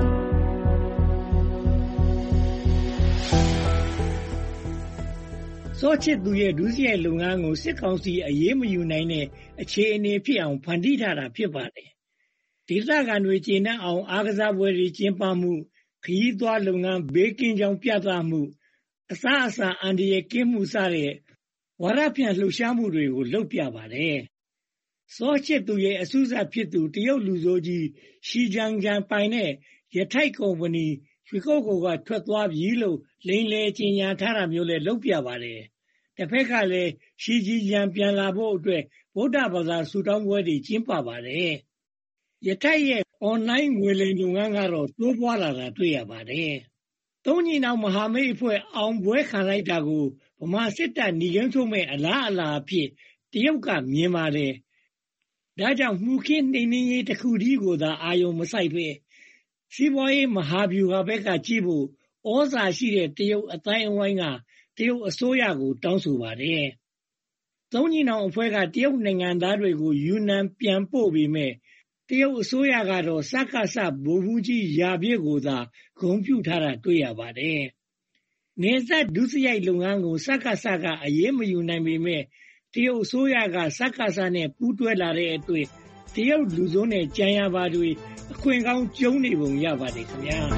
စောချစ်သူရဲ့ဒုစရိုက်လုပ်ငန်းကိုစစ်ကောင်စီအရေးမယူနိုင်တဲ့အခြေအနေဖြစ်အောင်ဖန်တီးထားတာဖြစ်ပါတယ်။ဒေသခံတွေကျေနပ်အောင်အားကစားပွဲတွေကျင်းပမှုခရီးသွားလုပ်ငန်းဘေးကင်းကြောင်းပြသမှုအစားအစာအန္တရာယ်ကင်းမှုစတဲ့ဝါဒဖြန့်လှုပ်ရှားမှုတွေကိုလုပ်ပြပါတယ်။စောချစ်သူရဲ့အစုစပ်ဖြစ်သူတရုတ်လူဆိုးကြီးရှီဂျန်ဂျန်ပိုင်နဲ့ရထိုက်ကုမ္ပဏီရွှေကုက္ကိုကထွက်သွားပြီလို့လိမ်လည်ကြေညာထားတာမျိုးလည်းလုပ်ပြပါတယ်။တစ်ဖက်ကလည်းရှီဂျီဂျန်ပြန်လာဖို့အတွက်ဗုဒ္ဓဘာသာဆုတောင်းပွဲတွေကျင်းပပါတယ်။ရထိုက်ရဲ့အွန်လိုင်းငွေလိမ်လုပ်ငန်းကတော့တိုးပွားလာတာတွေ့ရပါတယ်။သုံးညီနောင်မဟာမိတ်အဖွဲ့အောင်ပွဲခံလိုက်တာကိုဗမာစစ်တပ်ညီကုန်းထုတ်မဲ့အလားအလာအဖြစ်တရုတ်ကမြင်ပါတယ်။ဒါကြောင့်မှုခင်းနှိမ်နှင်းရေးတစ်ခုတည်းကိုသာအာရုံမစိုက်ပဲစီးပွားရေးမဟာဗျူဟာဘက်ကကြည့်ဖို့ဩဇာရှိတဲ့တရုတ်အတိုင်းအဝိုင်းကတရုတ်အစိုးရကိုတောင်းဆိုပါတယ်။သုံးညီနောင်အဖွဲ့ကတရုတ်နိုင်ငံသားတွေကိုယူနန်ပြန်ပို့ပြီးမဲ့တရုတ်အစိုးရကတော့စက္ကစဗိုလ်မှူးကြီးရာပြည့်ကိုသာဂုဏ်ပြုထားတာတွေ့ရပါတယ်။နေဆက်ဒုစရိုက်လုပ်ငန်းကိုစက္ကစကအရေးမယူနိုင်ပေမဲ့တရုတ်အစိုးရကစက္ကစနဲ့ပူးတွဲလာတဲ့အတွေ့တရုတ်လူဆိုးနဲ့ကြံရပါတွေအခွင့်ကောင်းကျုံနေပုံရပါတယ်ခင်ဗျာ။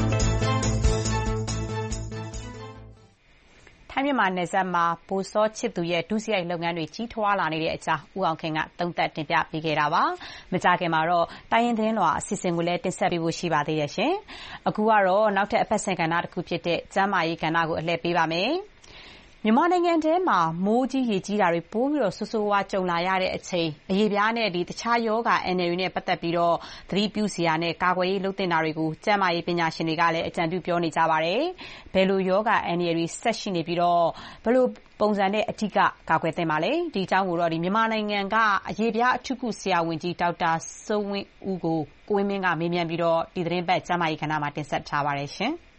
ထိုင်းမြန်မာနယ်စပ်မှာဗိုလ်စောချစ်သူရဲ့ဒုစရိုက်လုပ်ငန်းတွေကြီးထွားလာနေတဲ့အကြောင်းဦးအောင်ခင်ကသုံးသပ်တင်ပြပေးခဲ့တာပါ။မကြာခင်မှာတော့တိုင်းရင်းသတင်းလွှာအစီအစဉ်ကိုလည်းတင်ဆက်ပေးဖို့ရှိပါသေးတယ်ရှင်။အခုကတော့နောက်ထပ်အပတ်စဉ်ကဏ္ဍတစ်ခုဖြစ်တဲ့ကျန်းမာရေးကဏ္ဍကိုအလှည့်ပေးပါမယ်။မြန်မာနိုင်ငံထဲမှာမိုးကြီးရေကြီးတာတွေပိုပြီးတော့ဆိုးဆိုးဝါးကြုံလာရတဲ့အချိန်အရေးပြားနဲ့ဒီတခြားယောဂအန်နယ်တွေနဲ့ပတ်သက်ပြီးတော့သတိပြုစရာနဲ့ကာကွယ်ရေးလုပ်တင်တာတွေကိုကျန်းမာရေးပညာရှင်တွေကလည်းအကြံပြုပြောနေကြပါတယ်။ဘယ်လိုယောဂအန်နယ်တွေဆက်ရှိနေပြီးတော့ဘယ်လိုပုံစံနဲ့အထူးကာကွယ်သင့်ပါလဲ။ဒီအကြောင်းကိုတော့ဒီမြန်မာနိုင်ငံကအရေးပြားအထူးကုဆရာဝန်ကြီးဒေါက်တာစိုးဝင်းဦးကိုကိုဝင်းမင်းကမေးမြန်းပြီးတော့ဒီသတင်းပတ်ကျန်းမာရေးကဏ္ဍမှာတင်ဆက်ထားပါတယ်ရှင်။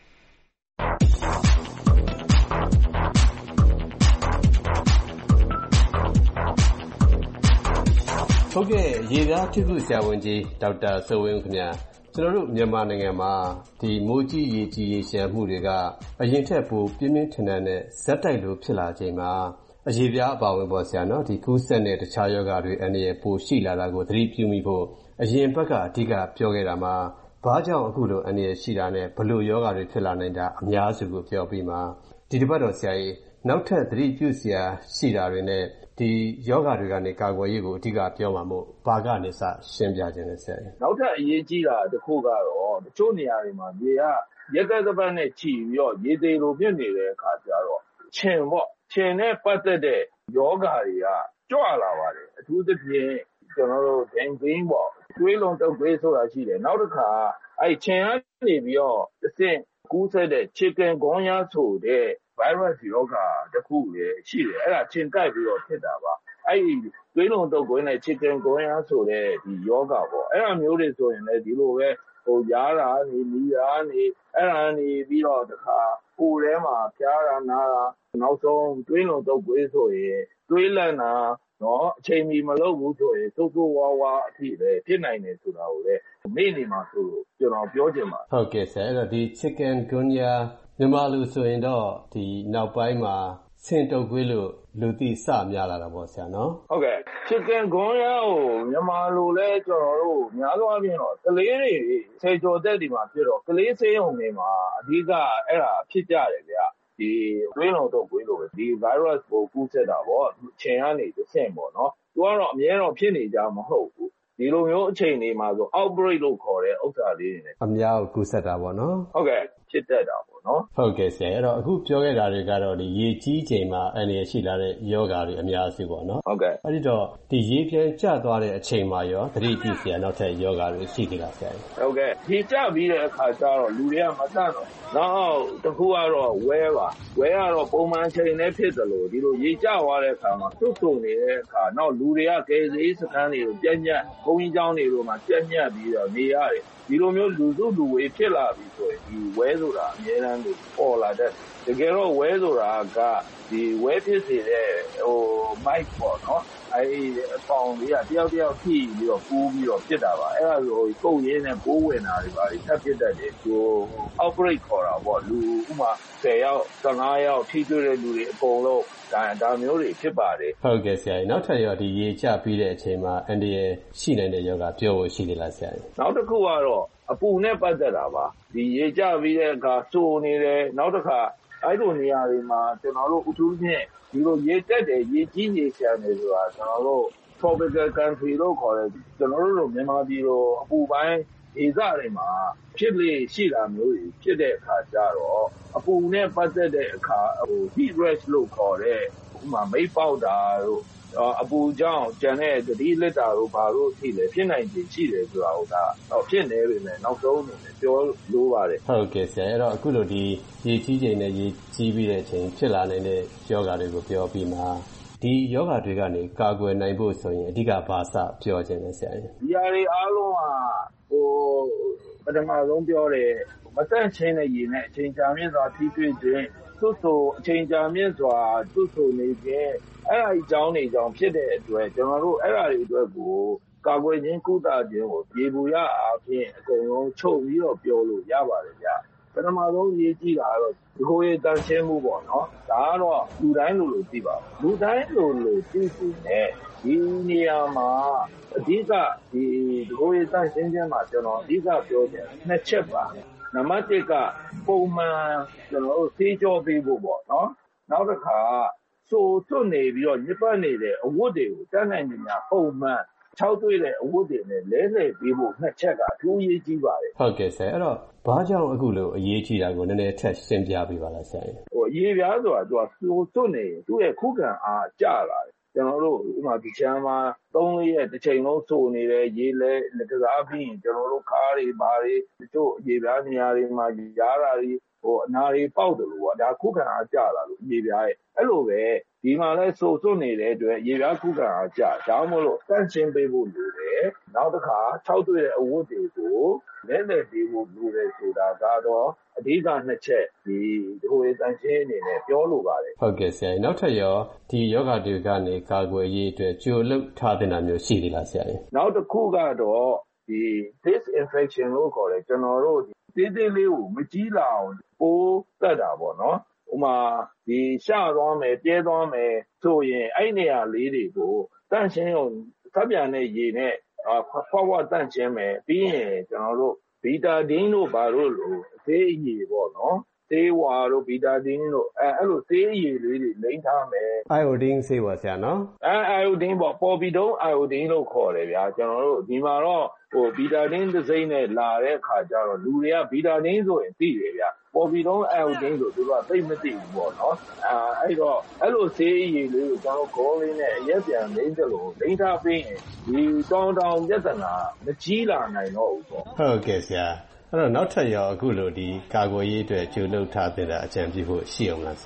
ဟုတ်ကဲ့ရေပြားဖြစ်ခုဆရာဝန်ကြီးဒေါက်တာစိုးဝင်းခင်ဗျာကျွန်တော်တို့မြန်မာနိုင်ငံမှာဒီမိုးကြီးရေကြီးရေရှမ်းမှုတွေကအရင်ထက်ပိုပြင်းပြင်းထန်ထန်နဲ့ဇက်တိုက်လို့ဖြစ်လာချိန်မှာအရေပြားအပါဝင်ပေါ်ဆရာနော်ဒီကူးစက်တဲ့တခြားယောဂတွေအနေနဲ့ပိုရှိလာတာကိုသတိပြုမိဖို့အရင်ဘက်ကအဓိကပြောခဲ့တာမှာဘာကြောင့်အခုလိုအနေနဲ့ရှိတာနဲ့ဘလို့ယောဂတွေဖြစ်လာနိုင်တာအများစုကိုပြောပြီးမှဒီတစ်ပတ်တော့ဆရာကြီးနောက်ထပ်သတိပြုစရာရှိတာတွေနဲ့ဒီယောဂတွေကနေကာကွယ်ရေးကိုအဓိကပြောမှာမို့ဘာကနေစရှင်းပြခြင်းလဲဆရာကြီးနောက်ထပ်အရေးကြီးတာတစ်ခုကတော့တချို့နေရာတွေမှာရေကရက်ကစပတ်နဲ့ချီပြီးတော့ရေသေးလိုဖြစ်နေတဲ့အခါကျတော့ခြင်ပေါ့ခြင်နဲ့ပတ်သက်တဲ့ယောဂတွေကကြွလာပါတယ်အထူးသဖြင့်ကျွန်တော်တို့ဒင်ဂင်းပေါ့သွေးလုံးတုပ်သွေးဆိုတာရှိတယ်နောက်တစ်ခါအဲ့ခြင်ကနေပြီးတော့တစ်ဆင့်ကူးစက်တဲ့ chicken gunya ဆိုတဲ့ virus ယောဂတစ်ခုလည်းရှိတယ်အဲ့ဒါခြင်ကိုက်ပြီးတော့ဖြစ်တာပါအဲ့ဒီသွေးလွန်တုပ်ကွေးနဲ့ Chicken Gunya ဆိုတဲ့ဒီယောဂပေါ့အဲ့ဒါမျိုးတွေဆိုရင်လည်းဒီလိုပဲဟိုရားတာနေနီးတာနေအဲ့ဒါနေပြီးတော့တခါကိုယ်ထဲမှာဖျားတာနားတာနောက်ဆုံးသွေးလွန်တုပ်ကွေးဆိုရင်သွေးလန့်တာနော်အချိန်မီမလုပ်ဘူးဆိုရင်သို့သို့ဝါဝါအဖြစ်ပဲဖြစ်နိုင်တယ်ဆိုတာကိုလည်းနေ့နေမှာဆိုလို့ကျွန်တော်ပြောချင်ပါတယ်ဟုတ်ကဲ့ဆရာအဲ့တော့ဒီ Chicken Gunya မြန်မာလူဆိုရင်တော့ဒီနောက်ပိုင်းမှာဆင်တုပ်ကွေးလို့လူသိစများလာတာပေါ့ဆရာနော်ဟုတ်ကဲ့ Chicken Gunya ကိုမြန်မာလူလဲကျွန်တော်တို့များသောအားဖြင့်တော့ကလေးတွေဆယ်ကျော်သက်ဒီမှာဖြစ်တော့ကလေးဆေးရုံတွေမှာအဓိကအဲ့ဒါဖြစ်ကြတယ်ဗျာဒီသွေးလွန်တုပ်ကွေးလို့ပဲဒီ virus ကိုကူးစက်တာပေါ့ခြင်ကနေတစ်ဆင့်ပေါ့နော်သူကတော့အများတော့ဖြစ်နေကြမဟုတ်ဘူးဒီလိုမျိုးအချိန်တွေမှာဆို outbreak လို့ခေါ်တဲ့ဥစ္စာလေးတွေနဲ့အများကိုကူးစက်တာပေါ့နော်ဟုတ်ကဲ့ဖြစ်တတ်တာပေါ့နော်ဟုတ်ကဲ့ဆရာအဲ့တော့အခုပြောခဲ့တာတွေကတော့ဒီရေကြီးချိန်မှာအန္တရာယ်ရှိလာတဲ့ယောဂါတွေအများစုပေါ့နော်ဟုတ်ကဲ့အဲ့ဒီတော့ဒီရေပြန်ကျသွားတဲ့အချိန်မှာရောသတိပြုဆရာနောက်ထပ်ယောဂါတွေရှိသေးလားဆရာဟုတ်ကဲ့ရေကျပြီးတဲ့အခါကျတော့လူတွေကမတတ်တော့နောက်တစ်ခုကတော့ဝဲပါဝဲကတော့ပုံမှန်ချိန်နဲ့ဖြစ်တယ်လို့ဒီလိုရေကျသွားတဲ့အခါမှာသွတ်ဆုံနေတဲ့အခါနောက်လူတွေကကယ်ဆယ်ရေးစခန်းတွေကိုပြက်ညက်ဘုံကြီးကျောင်းတွေကိုမှပြက်ညက်ပြီးတော့နေရတယ်ဒီလိုမျိုးလူစုလူဝေးဖြစ်လာပြီဆိုရင်ဒီဝဲဆိုတာအများအားဖြင့်ပေါ်လာတဲ့တကယ်တော့ဝဲဆိုတာကဒီဝဲဖြစ်စေတဲ့ဟို mic ပေါ့နော်အဲဒီအပေါင်းလေးကတယောက်တယောက်ဖြည့်ပြီးတော့ကူးပြီးတော့ဖြစ်တာပါအဲ့ဒါဆိုကုတ်ရင်းနဲ့ပိုးဝင်တာတွေပါထပ်ဖြစ်တတ်တယ်ဟို outbreak ခေါ်တာပေါ့လူဥမာဆယ်ယောက်ဆယ့်ငါးယောက်ထိတွေ့တဲ့လူတွေအကုန်လုံးဒါဒါမျိုးတွေဖြစ်ပါတယ်ဟုတ်ကဲ့ဆရာနောက်ထပ်ရောဒီရေကျပြီးတဲ့အချိန်မှာအန်ဒီရဲ့ရှိနိုင်တဲ့ယောဂပြောဖို့ရှိသေးလားဆရာနောက်တစ်ခုကတော့အပူနဲ့ပတ်သက်တာပါဒီရေကျပြီးတဲ့အခါစိုးနေတယ်နောက်တစ်ခါအဲ့လိုနေရာတွေမှာကျွန်တော်တို့အထူးဖြင့်ဒီလိုရေတက်တယ်ရေကြီးရေရှမ်းတယ်ဆိုတာကျွန်တော်တို့ tropical country လို့ခေါ်တယ်ကျွန်တော်တို့မြန်မာပြည်လိုအပူပိုင်းဒေသတွေမှာဖြစ်လေရှိတာမျိုးတွေဖြစ်တဲ့အခါကျတော့အပူနဲ့ပတ်သက်တဲ့အခါဟို heat rash လို့ခေါ်တဲ့ဥပမာမိတ်ပေါက်တာတို့အပူကြောင့်ကျန်တဲ့သတိလက်တာတို့ဘာလို့ဖြစ်လဲဖြစ်နိုင်ခြေရှိတယ်ဆိုတာဟုတ်တာတော့ဖြစ်နေပြီလေနောက်ဆုံးနေပြောလို့ပါတယ်ဟုတ်ကဲ့ဆရာအဲ့တော့အခုလိုဒီရေကြီးချိန်နဲ့ရေကြီးပြီးတဲ့အချိန်ဖြစ်လာနိုင်တဲ့ယောဂါတွေကိုပြောပြီးမှဒီယောဂါတွေကနေကာကွယ်နိုင်ဖို့ဆိုရင်အဓိကဘာစပြောခြင်းလဲဆရာဒီအရာတွေအားလုံးကဟိုပထမဆုံးပြောတယ်မတန့်ချင်းတဲ့ရေနဲ့အချိန်ကြာမြင့်စွာထိတွေ့ခြင်းသွတ်ဆိုအချိန်ကြာမြင့်စွာသွတ်ဆိုနေခြင်းအဲ့ဒါအကြောင်းတွေကြောင့်ဖြစ်တဲ့အတွက်ကျွန်တော်တို့အဲ့ဒါတွေအတွက်ကိုကာကွယ်ခြင်းကုသခြင်းကိုရေဘူးရအားဖြင့်အကုန်လုံးချုပ်ပြီးတော့ပြောလို့ရပါတယ်ဗျပထမဆုံးရေးကြည့်တာကတော့ဒီကိုရေးတန်ရှင်းမှုပေါ့နော်ဒါကတော့လူတိုင်းလိုလိုသိပါဘူးလူတိုင်းလိုလိုသိသိနဲ့ဒီနေရာမှာအဓိကဒီဒီကိုရေးတန်ရှင်းခြင်းမှာကျွန်တော်အဓိကပြောချင်နှစ်ချက်ပါနံပါတ်တစ်ကပုံမှန်ကျွန်တော်တို့သေချောပေးဖို့ပေါ့နော်နောက်တစ်ခါဆိုသွတ်နေပြီးတော့ညစ်ပတ်နေတဲ့အဝတ်တွေကိုတန်းနိုင်နေများပုံမှန်၆တွေ့တဲ့အဝတ်တွေနဲ့လဲလှယ်ပေးဖို့နှစ်ချက်ကအထူးအရေးကြီးပါတယ်ဟုတ်ကဲ့ဆရာအဲ့တော့ဘာကြောင့်အခုလိုအရေးကြီးတာကိုနည်းနည်းထပ်ရှင်းပြပေးပါလားဆရာဟိုအရေးပြားဆိုတာသူကဆိုသွတ်နေသူ့ရဲ့ခုခံအားကျလာတယ်ကျွန်တော်တို့ဥပမာဒီချမ်းမှာသုံးရက်တစ်ချိန်လုံးစိုးနေတယ်ရေလဲကစားပြီးရင်ကျွန်တော်တို့ခါးတွေဘာတွေတချို့ရေပြားနေရာတွေမှာရားတာတွေဟိုအနာတွေပေါက်တယ်လို့ပေါ့ဒါခုခံအားကျလာလို့ရေပြားရဲ့အဲ့လိုပဲဒီမှာလဲစိုးစွတ်နေတဲ့အတွက်ရေပြားခုခံအားကျဒါမှမဟုတ်တန့်ရှင်းပေးဖို့လိုတယ်နောက်တစ်ခါ၆တွေ့တဲ့အဝတ်တွေကိုလဲလှယ်ပေးဖို့လိုတယ်ဆိုတာကတော့အဓိကနှစ်ချက်ဒီဒီဟိုတန့်ရှင်းအနေနဲ့ပြောလိုပါတယ်ဟုတ်ကဲ့ဆရာနောက်ထပ်ရောဒီယောဂတွေကနေကာကွယ်ရေးအတွက်ကြိုလုပ်ထားတဲ့နာမျိုးရှိသေးလားဆရာနောက်တစ်ခုကတော့ဒီ disinfection လို့ခေါ်တယ်ကျွန်တော်တို့ဒီသေးသေးလေးကိုမကြီးလာအောင်ပိုးတက်တာပေါ့နော်ဥမာဒီရှသွားမယ်ပြဲသွားမယ်ဆိုရင်အဲ့နေရာလေးတွေကိုတန့်ရှင်းအောင်သပ်ပြန်တဲ့ရေနဲ့ဖွားဖွားတန့်ရှင်းမယ်ပြီးရင်ကျွန်တော်တို့ဗီတာဒင်းတို့ဘာလို့လို့အသေးအရေပေါ့နော်ဆေးဝါတို့ဗီတာဒင်းတို့အဲအဲ့လိုဆေးအရည်လေးတွေလိမ့်ထားမယ်အိုင်အိုဒင်းဆေးပါဆရာနော်အဲအိုင်အိုဒင်းပေါ့ပေါ်ဘီတုံးအိုင်အိုဒင်းလို့ခေါ်တယ်ဗျာကျွန်တော်တို့ဒီမှာတော့ဟိုဗီတာဒင်းတစ်စိမ့်နဲ့လာတဲ့အခါကျတော့လူတွေကဗီတာဒင်းဆိုရင်သိတယ်ဗျာပေါ်ဘီတုံးအိုင်အိုဒင်းဆိုသူတို့ကသိမသိဘူးပေါ့နော်အဲအဲ့တော့အဲ့လိုဆေးအရည်လေးကိုကျွန်တော်ခေါ်လေးနဲ့အရက်ပြန်လိမ့်တယ်လို့လိမ့်ထားပြီးရင်ဒီတောင်းတောင်းပြဿနာမကြီးလာနိုင်တော့ဘူးပေါ့ဟုတ်ကဲ့ဆရာအဲ့တော့နောက်ထပ်ရောအခုလိုဒီကာကွယ်ရေးအတွက်ကြိုလုပ်ထားတဲ့အကြံပြုဖို့ရှိအောင်လားဆရာ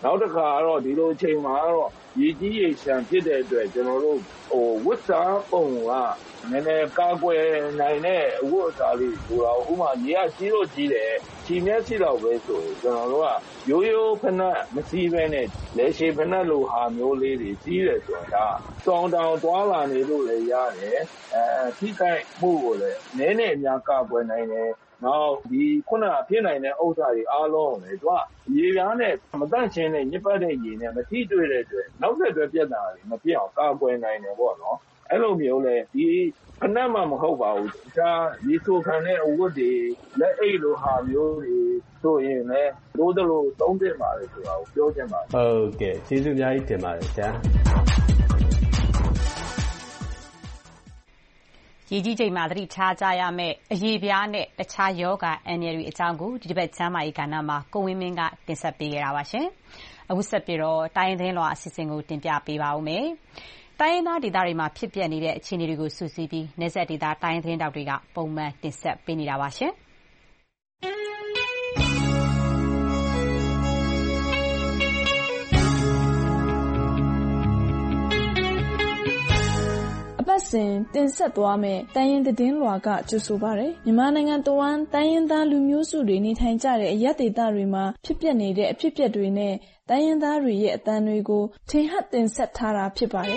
နောက်တစ်ခါတော့ဒီလိုအချိန်မှာတော့ရေကြီးရေရှမ်းဖြစ်တဲ့အတွက်ကျွန်တော်တို့ဟိုဝတ်စားပုံကနည်းနည်းကာကွယ်နိုင်တဲ့အဝတ်အစားလေးဆိုတာဥမာရေကကြီးလို့ကြီးတယ်ချီမျက်စိတော့ပဲဆိုကျွန်တော်တို့ကရိုးရိုးဖက်နှက်မစီးပဲနဲ့လက်ရှိဖက်နှက်လိုဟာမျိုးလေးတွေကြီးတယ်ဆိုတာစောင်းတောင်သွားလာနေလို့လည်းရတယ်အဲထိခိုက်မှုကိုလည်းနည်းနည်းအများကာကွယ်နိုင်တယ်နောက်ဒီခုနဖြစ်နိုင်တဲ့ဥစ္စာတွေအားလုံးလေသူကရေပြားနဲ့မတန့်ရှင်းတဲ့ညစ်ပတ်တဲ့ရေနဲ့မထိတွေ့တဲ့အတွက်နောက်ဆက်တွဲပြဿနာတွေမဖြစ်အောင်ကာကွယ်နိုင်တယ်ပေါ့နော်အဲ့လိုမျိုးလေဒီခဏမှမဟုတ်ပါဘူးတခြားရေဆိုခံတဲ့အဝတ်တွေလက်အိတ်လိုဟာမျိုးတွေဆိုရင်လည်းလို့တို့လို့သုံးသင့်ပါတယ်ဆိုတာကိုပြောချင်ပါတယ်ဟုတ်ကဲ့ကျေးဇူးအများကြီးတင်ပါတယ်ဆရာရေကြီးချိန်မှာသတိထားကြရမယ့်အရေးပြားနဲ့တခြားယောဂအန္တရာယ်တွေအကြောင်းကိုဒီတစ်ပတ်ချမ်းမာရေးကဏ္ဍမှာကိုဝင်းမင်းကတင်ဆက်ပေးခဲ့တာပါရှင်။အခုဆက်ပြီးတော့တိုင်းရင်းလွှာအစီအစဉ်ကိုတင်ပြပေးပါဦးမယ်။တိုင်းရင်းသားဒေသတွေမှာဖြစ်ပျက်နေတဲ့အခြေအနေတွေကိုစုစည်းပြီးနယ်စပ်ဒေသတိုင်းရင်းတောက်တွေကပုံမှန်တင်ဆက်ပေးနေတာပါရှင်။အပတ်စဉ်တင်ဆက်သွားမယ့်တိုင်းရင်းသတင်းလွှာကကြိုဆိုပါရယ်မြန်မာနိုင်ငံတဝန်းတိုင်းရင်းသားလူမျိုးစုတွေနေထိုင်ကြတဲ့အရပ်ဒေသတွေမှာဖြစ်ပျက်နေတဲ့အဖြစ်အပျက်တွေနဲ့တိုင်းရင်းသားတွေရဲ့အသံတွေကိုထင်ဟပ်တင်ဆက်ထားတာဖြစ်ပါတယ်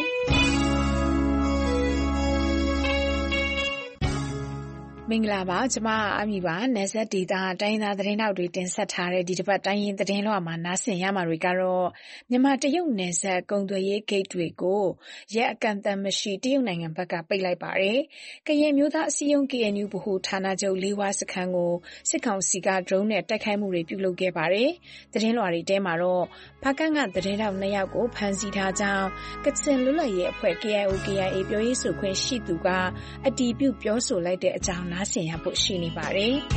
မင်္ဂလာပါကျမအမီပါနယ်စပ်ဒေသတိုင်းသားသတင်းတောက်တွေတင်ဆက်ထားတဲ့ဒီတစ်ပတ်တိုင်းရင်းသတင်းလွှာမှာနားဆင်ရမှာတွေကတော့မြန်မာတရုတ်နယ်စပ်ကုန်သွယ်ရေးဂိတ်တွေကိုရက်အကန့်အသတ်မရှိတရုတ်နိုင်ငံဘက်ကပိတ်လိုက်ပါတယ်။ကရင်မျိုးသားအစည်းအရုံး K N U ဗဟိုဌာနချုပ်လေးဝါစခန်းကိုစစ်ကောင်စီက drone နဲ့တိုက်ခိုက်မှုတွေပြုလုပ်ခဲ့ပါတယ်။သတင်းလွှာတွေထဲမှာတော့ဖားကန့်ကသတင်းတောက်နှစ်ယောက်ကိုဖမ်းဆီးထားကြောင်းကချင်လွတ်လပ်ရေးအဖွဲ့ K I O K I A ပြောရေးဆိုခွင့်ရှိသူကအတည်ပြုပြောဆိုလိုက်တဲ့အကြောင်းနားဆင်ရဖို့ရှိနေပါတယ်။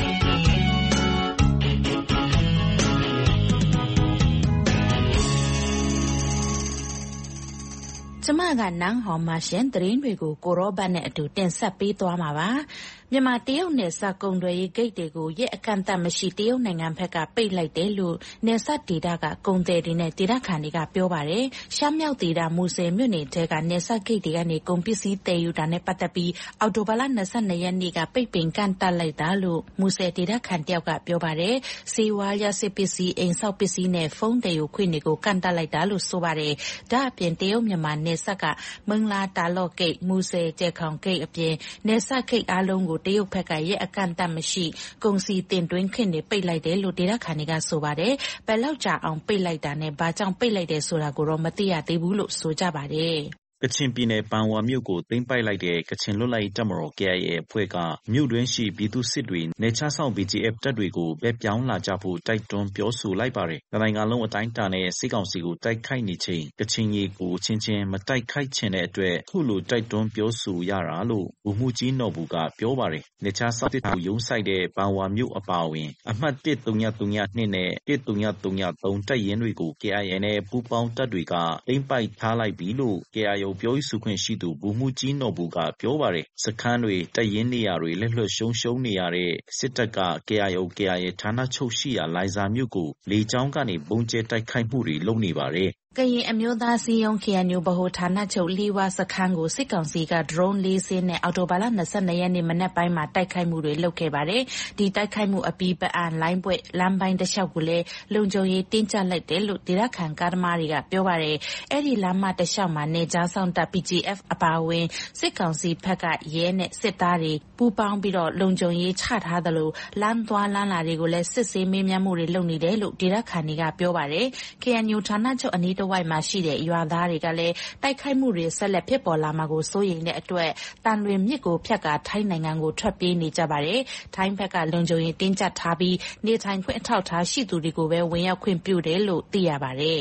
ကျမကနန်းဟော်မှာရှင်သတင်းတွေကိုကိုရောဘတ်နဲ့အတူတင်ဆက်ပေးသွားမှာပါ။မြန်မာတရုတ်နယ်စပ်ကုန်သွယ်ရေးဂိတ်တွေကိုရက်အကန့်အသတ်မရှိတရုတ်နိုင်ငံဘက်ကပိတ်လိုက်တယ်လို့နယ်စပ်ဒေသကကုန်သည်တွေနဲ့ဒေသခံတွေကပြောပါတယ်။ရှမ်းမြောက်ဒေသမူဆယ်မြို့နယ်ထဲကနယ်စပ်ဂိတ်တွေကနေကုန်ပစ္စည်းတည်ယူတာနဲ့ပတ်သက်ပြီးအောက်တိုဘာလ၂၂ရက်နေ့ကပိတ်ပင်ကန့်သတ်လိုက်တာလို့မူဆယ်ဒေသခံတယောက်ကပြောပါတယ်။စေဝါရစစ်ပစ္စည်းအိမ်ဆောက်ပစ္စည်းနဲ့ဖုန်းတည်ယူခွင့်တွေကိုကန့်သတ်လိုက်တာလို့ဆိုပါတယ်။ဒါအပြင်တရုတ်မြန်မာနယ်စပ်ကမင်္ဂလာတာလော့ဂိတ်မူဆယ်ကျဲခေါင်ဂိတ်အပြင်နယ်စပ်ဂိတ်အားလုံးကိုတရုတ်ဘက်ကရဲ့အကန့်အသတ်မရှိကုန်စည်တင်သွင်းခွင့်တွေပိတ်လိုက်တယ်လို့ဒေသခံတွေကဆိုပါတယ်။ဘယ်လောက်ကြာအောင်ပိတ်လိုက်တာနဲ့ဘာကြောင့်ပိတ်လိုက်တယ်ဆိုတာကိုတော့မသိရသေးဘူးလို့ဆိုကြပါတယ်။ကချင်ပြည်နယ်ပန်ဝါမြို့ကိုသိမ်းပိုက်လိုက်တဲ့ကချင်လွတ်လပ်ရေးတပ်မတော် K I A အဖွဲ့ကမြို့တွင်းရှိပြည်သူစစ်တွေနယ်ခြားစောင့် B G F တပ်တွေကိုဘက်ပြောင်းလာကြဖို့တိုက်တွန်းပြောဆိုလိုက်ပါတယ်။နိုင်ငံလုံးအတိုင်းအတာနဲ့စစ်ကောင်စီကိုတိုက်ခိုက်နေချိန်ကချင်ကြီးကိုချင်းချင်းမတိုက်ခိုက်ချင်တဲ့အတွက်ခုလိုတိုက်တွန်းပြောဆိုရတာလို့ဗိုလ်မှူးကြီးနော်ဘူးကပြောပါတယ်။နယ်ခြားစောင့်တပ်ကိုရုံးဆိုင်တဲ့ပန်ဝါမြို့အပါအဝင်အမှတ်၁၃၀၃၂နဲ့၁၃၀၃တပ်ရင်းတွေကို K I A နဲ့ပူးပေါင်းတပ်တွေကသိမ်းပိုက်ထားလိုက်ပြီလို့ K I Aပြောရေးဆိုခွင့်ရှိသူဗိုလ်မှူးကြီးနော်ဘူးကပြောပါတယ်။စခန်းတွေတပ်ရင်းနေရာတွေလက်လွှတ်ရှုံးရှုံးနေရတဲ့စစ်တပ်က K I O K I A ဌာနချုပ်ရှိရာလိုင်ဇာမြို့ကိုလေကြောင်းကနေပုံကျဲတိုက်ခိုက်မှုတွေလုပ်နေပါတယ်။ကရင်အမျိုးသားစီယုံ K N U ဗဟိုဌာနချုပ်လေးဝါစခန်းကိုစစ်ကောင်စီက drone လေးစင်းနဲ့အော်တိုဘာလ၂၂ရက်နေ့မနက်ပိုင်းမှာတိုက်ခိုက်မှုတွေလုပ်ခဲ့ပါတယ်။ဒီတိုက်ခိုက်မှုအပြီးပအံလိုင်းပွဲလမ်းပိုင်းတစ်လျှောက်ကိုလည်းလုံခြုံရေးတင်းကျပ်လိုက်တယ်လို့ဒေသခံကားသမားတွေကပြောပါတယ်။အဲ့ဒီလမ်းမတစ်လျှောက်မှာနေကြားဆောင်တပ် B G F အပါအဝင်စစ်ကောင်စီဘက်ကရဲနဲ့စစ်သားတွေပူးပေါင်းပြီးတော့လုံခြုံရေးချထားသလိုလမ်းသွားလမ်းလာတွေကိုလည်းစစ်ဆေးမေးမြန်းမှုတွေလုပ်နေတယ်လို့ဒေသခံတွေကပြောပါတယ်။ K N U ဌာနချုပ်အနီးတစ်ဝိုက်မှာရှိတဲ့ရွာသားတွေကလည်းတိုက်ခိုက်မှုတွေဆက်လက်ဖြစ်ပေါ်လာမှာကိုစိုးရိမ်တဲ့အတွက်တန်လွင်မြစ်ကိုဖြတ်ကာထိုင်းနိုင်ငံကိုထွက်ပြေးနေကြပါတယ်။ထိုင်းဘက်ကလုံခြုံရေးတင်းကျပ်ထားပြီးနေထိုင်ခွင့်အထောက်အထားရှိသူတွေကိုပဲဝင်ရောက်ခွင့်ပြုတယ်လို့သိရပါတယ်။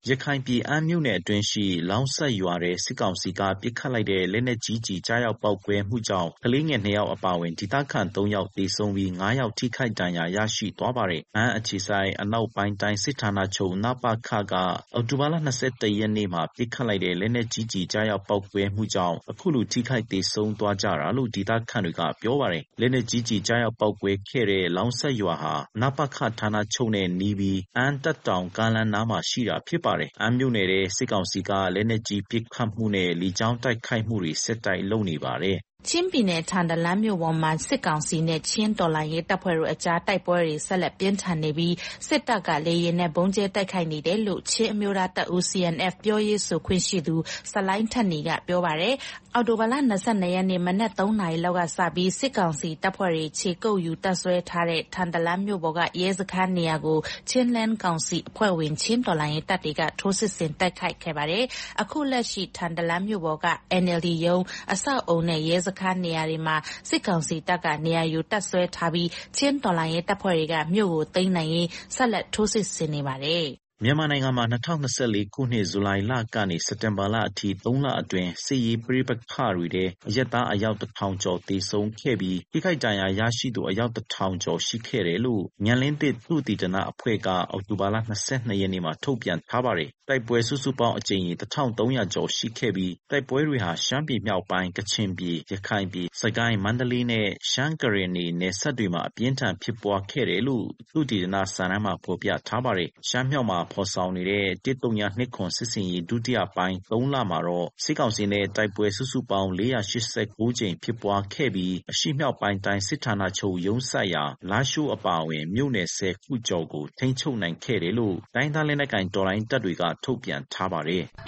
ရခိုင်ပြည်အမ်းမြို့နယ်အတွင်းရှိလောင်းဆက်ရွာတဲ့စစ်ကောင်စီကပစ်ခတ်လိုက်တဲ့လက်နက်ကြီးကြီးကြားရောက်ပေါက်ကွဲမှုကြောင့်ကလေးငယ်နှစ်ယောက်အပါအဝင်ဒေသခံသုံးယောက်သေဆုံးပြီးငါးယောက်ထိခိုက်ဒဏ်ရာရရှိသွားပါတယ်။အမ်းအခြေဆိုင်အနောက်ပိုင်းတိုင်းစစ်ဌာနချုပ်နပခကအောက်တိုဘာလ၂၁ရက်နေ့မှာပစ်ခတ်လိုက်တဲ့လက်နက်ကြီးကြီးကြားရောက်ပေါက်ကွဲမှုကြောင့်အခုလိုထိခိုက်သေဆုံးသွားကြတာလို့ဒေသခံတွေကပြောပါတယ်။လက်နက်ကြီးကြီးကြားရောက်ပေါက်ကွဲခဲ့တဲ့လောင်းဆက်ရွာဟာနပခဌာနချုပ်နဲ့နီးပြီးအမ်းတပ်တောင်ကားလမ်းနားမှာရှိတာဖြစ်ပါတယ်။အမ်းမြို့နယ်တဲ့စစ်ကောင်စီကလက်နက်ကြီးပစ်ခတ်မှုနဲ့လေကြောင်းတိုက်ခိုက်မှုတွေဆက်တိုက်လုပ်နေပါတယ်။ချင်းပြည်နယ်ထန်တလန်းမြို့ပေါ်မှာစစ်ကောင်စီနဲ့ချင်းတော်လှန်ရေးတပ်ဖွဲ့တို့အကြားတိုက်ပွဲတွေဆက်လက်ပြင်းထန်နေပြီးစစ်တပ်ကလေယာဉ်နဲ့ဘုံကျဲတိုက်ခိုက်နေတယ်လို့ချင်းအမျိုးသားတပ်ဦး C N F ပြောရေးဆိုခွင့်ရှိသူစလိုင်းထက်နေကပြောပါတယ်။အော်တိုဘာလ၂၂ရက်နေ့မနက်၃နာရီလောက်ကစပြီးစစ်ကောင်စီတပ်ဖွဲ့တွေခြေကုပ်ယူတပ်ဆွဲထားတဲ့ထန်တလန်းမြို့ပေါ်ကရဲစခန်းနေရာကိုချင်းလန်းကောင်စီအဖွဲ့ဝင်ချင်းတော်လှန်ရေးတပ်တွေကထိုးစစ်ဆင်တိုက်ခိုက်ခဲ့ပါတယ်။အခုလက်ရှိထန်တလန်းမြို့ပေါ်က N L D ရုံးအဆောက်အုံနဲ့ရဲစခန်းနေရာတွေမှာစစ်ကောင်စီတပ်ကနေရာယူတပ်ဆွဲထားပြီးချင်းတော်လှန်ရေးတပ်ဖွဲ့တွေကမြို့ကိုသိမ်းနိုင်ရေးဆက်လက်ထိုးစစ်ဆင်နေပါတယ်။မြန်မာနိုင်ငံမှာ၂၀၂၄ခုနှစ်ဇူလိုင်လကနေစက်တင်ဘာလအထိသုံးလအတွင်းစစ်ရေးပဋိပက္ခတွေထဲအရပ်သားအယောက်တစ်ထောင်ကျော်သေဆုံးခဲ့ပြီးထိခိုက်ဒဏ်ရာရရှိသူအယောက်တစ်ထောင်ကျော်ရှိခဲ့တယ်လို့ဉာဏ်လင်းသစ်သုတေသနအဖွဲ့ကအောက်တိုဘာလ၂၂ရက်နေ့မှာထုတ်ပြန်ထားပါတယ်။တိုက်ပွဲစုစုပေါင်းအကြိမ်ရေတစ်ထောင်သုံးရာကျော်ရှိခဲ့ပြီးတိုက်ပွဲတွေဟာရှမ်းပြည်မြောက်ပိုင်းကချင်ပြည်ရခိုင်ပြည်စကိုင်းမန္တလေးနဲ့ရှမ်းကရင်ပြည်နယ်စပ်တွေမှာအပြင်းထန်ဖြစ်ပွားခဲ့တယ်လို့သုတေသနစာတမ်းမှာဖော်ပြထားပါတယ်။ရှမ်းမြောက်မှာဖော်ဆောင်နေတဲ့တစ်တုံညာနှစ်ခွန်စစ်စင်ရေးဒုတိယပိုင်းသုံးလမှာတော့စစ်ကောင်စီနဲ့တိုက်ပွဲစုစုပေါင်း၄ရာ၈၉ကြိမ်ဖြစ်ပွားခဲ့ပြီးအရှိမြောက်ပိုင်းတိုင်းစစ်ဌာနချုပ်ရုံးဆိုင်ရာလာရှိုးအပါအဝင်မြို့နယ်၁၀ခုကျော်ကိုထိန်းချုပ်နိုင်ခဲ့တယ်လို့တိုင်းသားလက်နက်ကိုင်တော်လှန်ရေးတပ်တွေကထုတ်ပြန်ထားပါတယ်။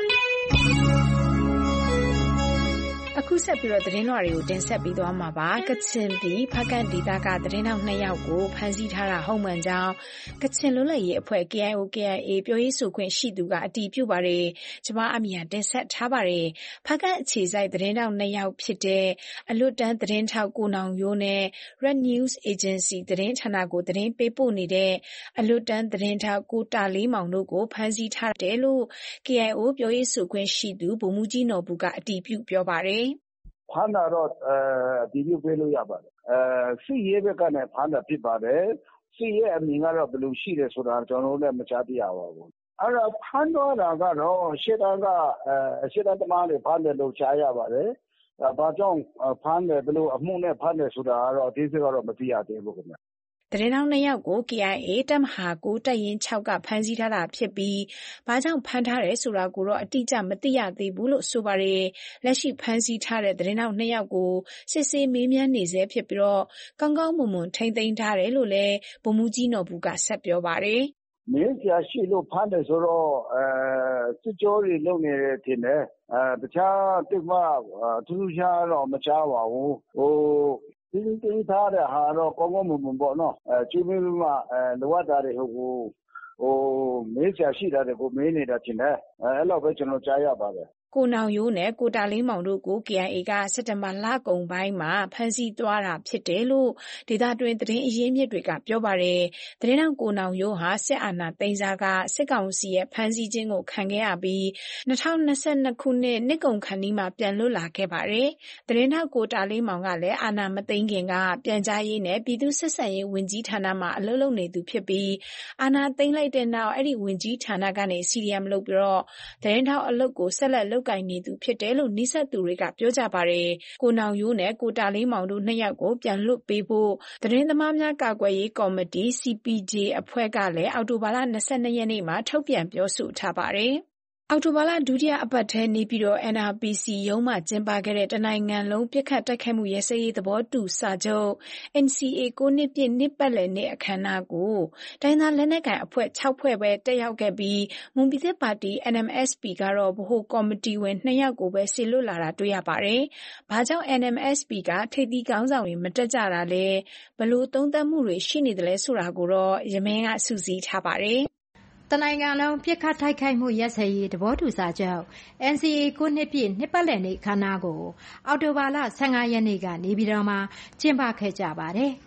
အခုဆက်ပြီးတော့သတင်းလွှာတွေကိုတင်ဆက်ပြီးသွားမှာပါကချင်ပြည်ဖကန့်ဒေသကသတင်းထောက်နှစ်ယောက်ကိုဖမ်းဆီးထားတာဟုတ်မှန်ကြောင်းကချင်လွတ်လပ်ရေးအဖွဲ့ K I O K I A ပြောရေးဆိုခွင့်ရှိသူကအတည်ပြုပါတယ်ကျွန်မအမီယာတင်ဆက်ထားပါတယ်ဖကန့်အခြေစိုက်သတင်းထောက်နှစ်ယောက်ဖြစ်တဲ့အလွတ်တန်းသတင်းထောက်ကိုနောင်ရိုးနဲ့ Red News Agency သတင်းဌာနကိုသတင်းပေးပို့နေတဲ့အလွတ်တန်းသတင်းထောက်ကိုတာလေးမောင်တို့ကိုဖမ်းဆီးထားတယ်လို့ K I O ပြောရေးဆိုခွင့်ရှိသူဗိုလ်မှူးကြီးနော်ဘူးကအတည်ပြုပြောပါတယ်ဖမ်းတာတော့အတည်ပြုပေးလို့ရပါတယ်။စစ်ရေးဘက်ကနေဖမ်းတာဖြစ်ပါတယ်။စစ်ရေးအမြင်ကတော့ဘယ်လိုရှိတယ်ဆိုတာကျွန်တော်တို့လည်းမကြားသိရပါဘူး။အဲ့တော့ဖမ်းသွားတာကတော့ရှေ့တန်းကရှေ့တန်းသမားတွေဖမ်းတယ်လို့ကြားရပါတယ်။ဘာကြောင့်ဖမ်းတယ်ဘယ်လိုအမှုနဲ့ဖမ်းတယ်ဆိုတာကတော့အသေးစိတ်ကတော့မသိရသေးဘူးခင်ဗျ။သတင်းထောက်နှစ်ယောက်ကို K I A တပ်မဟာ၉တပ်ရင်း၆ကဖမ်းဆီးထားတာဖြစ်ပြီးဘာကြောင့်ဖမ်းထားတယ်ဆိုတာကိုတော့အတိအကျမသိရသေးဘူးလို့ဆိုပါတယ်။လက်ရှိဖမ်းဆီးထားတဲ့သတင်းထောက်နှစ်ယောက်ကိုစစ်ဆေးမေးမြန်းနေဆဲဖြစ်ပြီးတော့ကောင်းကောင်းမွန်မွန်ထိန်းသိမ်းထားတယ်လို့လည်းဗိုလ်မှူးကြီးနော်ဘူးကဆက်ပြောပါတယ်။မင်းကြာရှိလို့ဖမ်းတယ်ဆိုတော့အဲစစ်ကြောတွေလုပ်နေတယ်ထင်တယ်။အဲတခြားတိတ်မထူးထူးခြားတော့မကြားပါဘူး။ဟိုဒီတိထားတဲ့ဟာတော့ကောင်းကောင်းမွန်မွန်ပေါ့နော်အဲကျွေးမွေးမှအဲလိုအပ်တာတွေဟိုဟိုမေးချာရှိတာတွေကိုမေးနေတာတင်တယ်အဲအဲ့လိုပဲကျွန်တော်ကြားရပါတယ်ကိုနောင်ရိုးနဲ့ကိုတာလေးမောင်တို့ကို K I A ကစက်တင်ဘာလကုန်ပိုင်းမှာဖမ်းဆီးသွားတာဖြစ်တယ်လို့ဒေသတွင်းသတင်းအရင်းမြစ်တွေကပြောပါတယ်။သတင်းထောက်ကိုနောင်ရိုးဟာစစ်အာဏာသိမ်းစားကစစ်ကောင်စီရဲ့ဖမ်းဆီးခြင်းကိုခံခဲ့ရပြီး၂၀၂၂ခုနှစ်နှစ်ကုန်ခါနီးမှာပြန်လွတ်လာခဲ့ပါတယ်။သတင်းထောက်ကိုတာလေးမောင်ကလည်းအာဏာမသိမ်းခင်ကပြန်ကြားရေးနဲ့ပြည်သူ့ဆက်ဆံရေးဝန်ကြီးဌာနမှာအလုပ်လုပ်နေသူဖြစ်ပြီးအာဏာသိမ်းလိုက်တဲ့နောက်အဲ့ဒီဝန်ကြီးဌာနကနေ C D M လုပ်ပြီးတော့သတင်းထောက်အလုပ်ကိုဆက်လက်လုပ်ကိုင်နေသူဖြစ်တယ်လို့နှိစက်သူတွေကပြောကြပါတယ်။ကိုနောင်ရိုးနဲ့ကိုတာလေးမောင်တို့နှစ်ယောက်ကိုပြန်လွတ်ပေးဖို့သတင်းသမားများကာကွယ်ရေးကော်မတီ C P J အဖွဲ့ကလည်းအောက်တိုဘာလ၂၂ရက်နေ့မှာထုတ်ပြန်ပြောဆိုထားပါတယ်။အောက်တိုဘာလဒုတိယအပတ်ထဲနေပြီးတော့ N R P C ရုံးမှကျင်းပခဲ့တဲ့တနိုင်ငံလုံးပြစ်ခတ်တိုက်ခိုက်မှုရဲစဲရေးသဘောတူစာချုပ် N C A ကိုနှစ်ပြည့်နှစ်ပတ်လည်နှစ်အခမ်းအနားကိုတိုင်းသားလက်နက်ကိုင်အဖွဲ့၆ဖွဲ့ပဲတက်ရောက်ခဲ့ပြီးမွန်ပြည်သစ်ပါတီ N M S P ကတော့ဗဟိုကော်မတီဝင်နှစ်ယောက်ကိုပဲဆီလွတ်လာတာတွေ့ရပါတယ်။ဘာကြောင့် N M S P ကထိပ်သီးခေါင်းဆောင်တွေမတက်ကြတာလဲဘလို့သုံးသပ်မှုတွေရှိနေတယ်လဲဆိုတာကိုတော့ရမင်းကစူးစီးထားပါတယ်။တနိုင်ငံလုံးပြစ်ခတ်တိုက်ခိုက်မှုရက်စဲရေးသဘောတူစာချုပ် N C A ကိုနှစ်ပြည့်နှစ်ပတ်လည်နေ့ခမ်းနားကိုအောက်တိုဘာလ၁၅ရက်နေ့ကနေပြည်တော်မှာကျင်းပခဲ့ကြပါတယ်။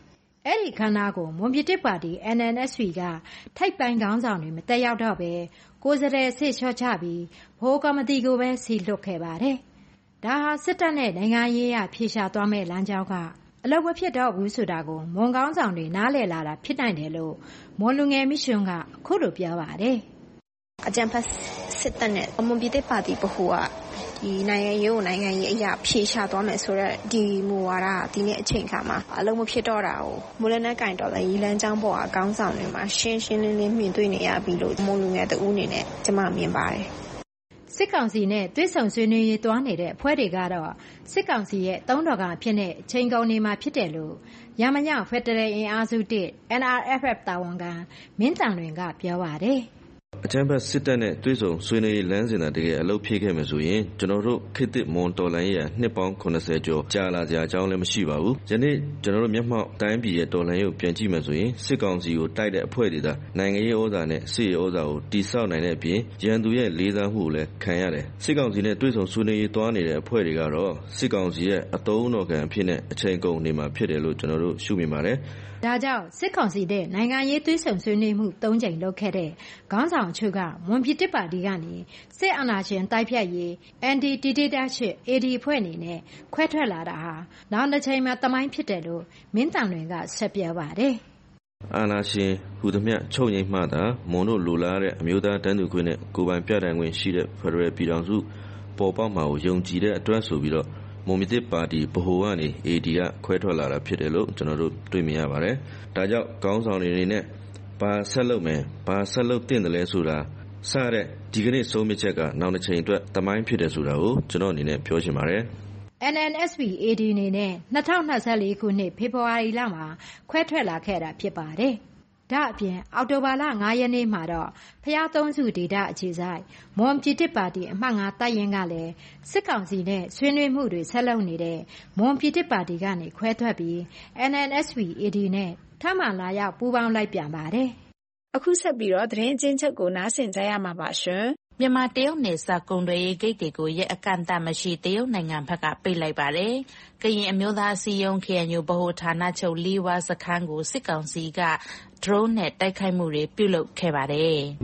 အဲ့ဒီခမ်းနားကိုမွန်ပြည်သစ်ပါတီ N N S B ကထိုက်ပိုင်းခေါင်းဆောင်တွေမတက်ရောက်တော့ပဲကိုယ်စားလှယ်ဆေးလျှော့ချပြီးဗဟိုကော်မတီကိုပဲစီလွတ်ခဲ့ပါတယ်။ဒါဟာစစ်တပ်နဲ့နိုင်ငံရေးအရဖြေရှာသွားမဲ့လမ်းကြောင်းကအလုပ်မဖြစ်တော့ဘူးဆိုတာကိုမွန်ကောင်းဆောင်တွေနားလည်လာတာဖြစ်နိုင်တယ်လို့မွန်လူငယ်မိရှင်ကအခုလိုပြောပါတယ်။အကြံဖတ်စစ်တပ်နဲ့မွန်ပြည်သစ်ပါတီဗဟိုကဒီနိုင်ငံရေးကိုနိုင်ငံရေးအရာဖြေရှာသွားမယ်ဆိုတော့ဒီမူဝါဒဒီနေ့အချိန်ခါမှာအလုံးမဖြစ်တော့တာကိုမူလနဲ့ကင်တော်လည်းရီလန်းချောင်းပေါ်အကောင်းဆောင်တွေမှာရှင်းရှင်းလင်းလင်းမြင်တွေ့နေရပြီလို့မွန်လူငယ်တဦးအနေနဲ့ကျွန်မမြင်ပါတယ်စစ်ကောင်စီနဲ့တွဲဆောင်ဆွေးနွေးရေးတွားနေတဲ့အဖွဲ့တွေကတော့စစ်ကောင်စီရဲ့သုံးတော်ကအဖြစ်နဲ့ချိန်ကုန်နေမှာဖြစ်တယ်လို့ရမညဖက်ဒရယ်အင်အားစုတစ် N R F F တာဝန်ခံမင်းတန်လွင်ကပြောပါတယ်အကြမ်းဖက်စစ်တပ်နဲ့တွဲဆောင်ဆွေးနွေးရေးလမ်းစဉ်တာတကယ်အလုပ်ဖြစ်ခဲ့မယ်ဆိုရင်ကျွန်တော်တို့ခေတ်သစ်မွန်တော်လှန်ရေးရနှစ်ပေါင်းခုနှစ်ဆယ်ကျော်ကြာလာကြအကြောင်းလည်းမရှိပါဘူး။ယနေ့ကျွန်တော်တို့မျက်မှောက်တိုင်းပြည်ရဲ့တော်လှန်ရေးကိုပြန်ကြည့်မယ်ဆိုရင်စစ်ကောင်စီကိုတိုက်တဲ့အဖွဲ့တွေသာနိုင်ငံရေးဩဇာနဲ့စစ်ရေးဩဇာကိုတိစောက်နိုင်တဲ့အပြင်ရန်သူရဲ့လေးစားမှုကိုလည်းခံရတယ်။စစ်ကောင်စီနဲ့တွဲဆောင်ဆွေးနွေးရေးတွားနေတဲ့အဖွဲ့တွေကတော့စစ်ကောင်စီရဲ့အတုံးတော်ခံအဖြစ်နဲ့အချိန်ကုန်နေမှာဖြစ်တယ်လို့ကျွန်တော်တို့ရှုမြင်ပါတယ်။ဒါကြောင့်စစ်ကောင်စီတဲ့နိုင်ငံရေးသွေးဆုံဆွေးနွေးမှုသုံးကြိမ်လုပ်ခဲ့တဲ့ခေါင်းဆောင်ချုပ်ကမွန်ပြည်သစ်ပါတီကနေစစ်အာဏာရှင်တိုက်ဖြတ်ရေး Anti Dictatorship A D အဖွဲ့အနေနဲ့ခွဲထွက်လာတာဟာနောက်တစ်ချိန်မှာတမိုင်းဖြစ်တယ်လို့မင်းတန်လွင်ကဆက်ပြောပါတယ်အာဏာရှင်ဟူသမျှချုပ်ငြိမ်းမှသာမွန်တို့လိုလားတဲ့အမျိုးသားတန်းတူခွင့်နဲ့ကိုယ်ပိုင်ပြဋ္ဌာန်းခွင့်ရှိတဲ့ဖက်ဒရယ်ပြည်ထောင်စုပေါ်ပေါက်မှာကိုယုံကြည်တဲ့အတွက်ဆိုပြီးတော့မွန်ပြည်သစ်ပါတီဗဟိုကနေ A D ကခွဲထွက်လာတာဖြစ်တယ်လို့ကျွန်တော်တို့တွေ့မြင်ရပါတယ်။ဒါကြောင့်ခေါင်းဆောင်တွေနဲ့ဘာဆက်လုပ်မယ်ဘာဆက်လုပ်တင်တယ်လဲဆိုတာစတဲ့ဒီကနေ့ဆုံးဖြတ်ချက်ကနောက်တစ်ချိန်အတွက်တမိုင်းဖြစ်တယ်ဆိုတာကိုကျွန်တော်အနေနဲ့ပြောချင်ပါတယ်။ N N S B A D အနေနဲ့၂၀၂၄ခုနှစ်ဖေဖော်ဝါရီလမှာခွဲထွက်လာခဲ့တာဖြစ်ပါတယ်။ဒါအပြင်အောက်တိုဘာလ၅ရက်နေ့မှာတော့ဖျားသုံးစုဒေတာအခြေဆိုင်မွန်ပြည်သစ်ပါတီအမှတ်၅တပ်ရင်းကလည်းစစ်ကောင်စီနဲ့ဆွေးနွေးမှုတွေဆက်လုပ်နေတဲ့မွန်ပြည်သစ်ပါတီကနေခွဲထွက်ပြီး N N S B A D နဲ့ထပ်မံလာရောက်ပူးပေါင်းလိုက်ပြန်ပါတယ်။အခုဆက်ပြီးတော့သတင်းအချင်းချုပ်ကိုနားဆင်ကြရမှာပါရှင်။မြန်မာတရုတ်နယ်စပ်ကုန်သွယ်ရေးဂိတ်တွေကိုရက်အကန့်အသတ်မရှိတရုတ်နိုင်ငံဘက်ကပိတ်လိုက်ပါတယ်။ကရင်အမျိုးသားအစည်းအရုံး K N U ဗဟိုဌာနချုပ်လီဝါစခန်းကိုစစ်ကောင်စီကဒရုန်းနဲ့တိုက်ခိုက်မှုတွေပြုလုပ်ခဲ့ပါတယ်။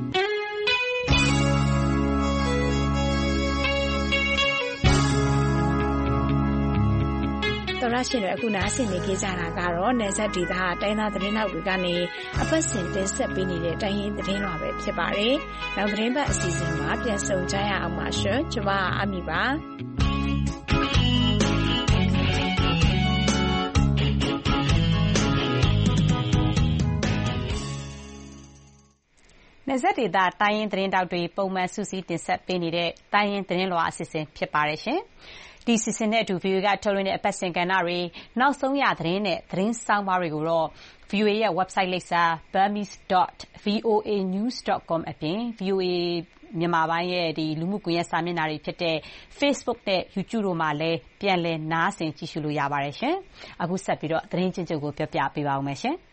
တော်ရရှိတဲ့အခုနားဆင်နေကြတာကတော့နယ်စပ်ဒေသတိုင်းသားသတင်းနောက်တွေကနေအပတ်စဉ်တင်ဆက်ပေးနေတဲ့တိုင်းရင်းသတင်းတွေပဲဖြစ်ပါတယ်။နောက်သတင်းပတ်အစီအစဉ်မှာပြန်ဆုံကြရအောင်ပါရှင်။ကျွန်မအမီပါ။နယ်စပ်ဒေသတိုင်းရင်းသတင်းတောက်တွေပုံမှန်စုစည်းတင်ဆက်ပေးနေတဲ့တိုင်းရင်းသတင်းလွှာအစီအစဉ်ဖြစ်ပါတယ်ရှင်။ဒီစီစဉ်နဲ့အတူ ဗီအိုအေ ကထုတ်လွှင့်တဲ့အပတ်စဉ်ကဏ္ဍတွေနောက်ဆုံးရသတင်းနဲ့သတင်းဆောင်းပါးတွေကိုတော့ ဗီအိုအေ ရဲ့ website လိပ်စာ burmese dot voa news dot com အပြင် ဗီအိုအေ မြန်မာပိုင်းရဲ့ဒီလူမှုကွန်ရက်စာမျက်နှာတွေဖြစ်တဲ့ Facebook နဲ့ YouTube တို့မှာလည်းပြန်လည်နားဆင်ကြည့်ရှုလို့ရပါတယ်ရှင်။အခုဆက်ပြီးတော့သတင်းချင်းချုပ်ကိုပြောပြပေးပါဦးမယ်ရှင်။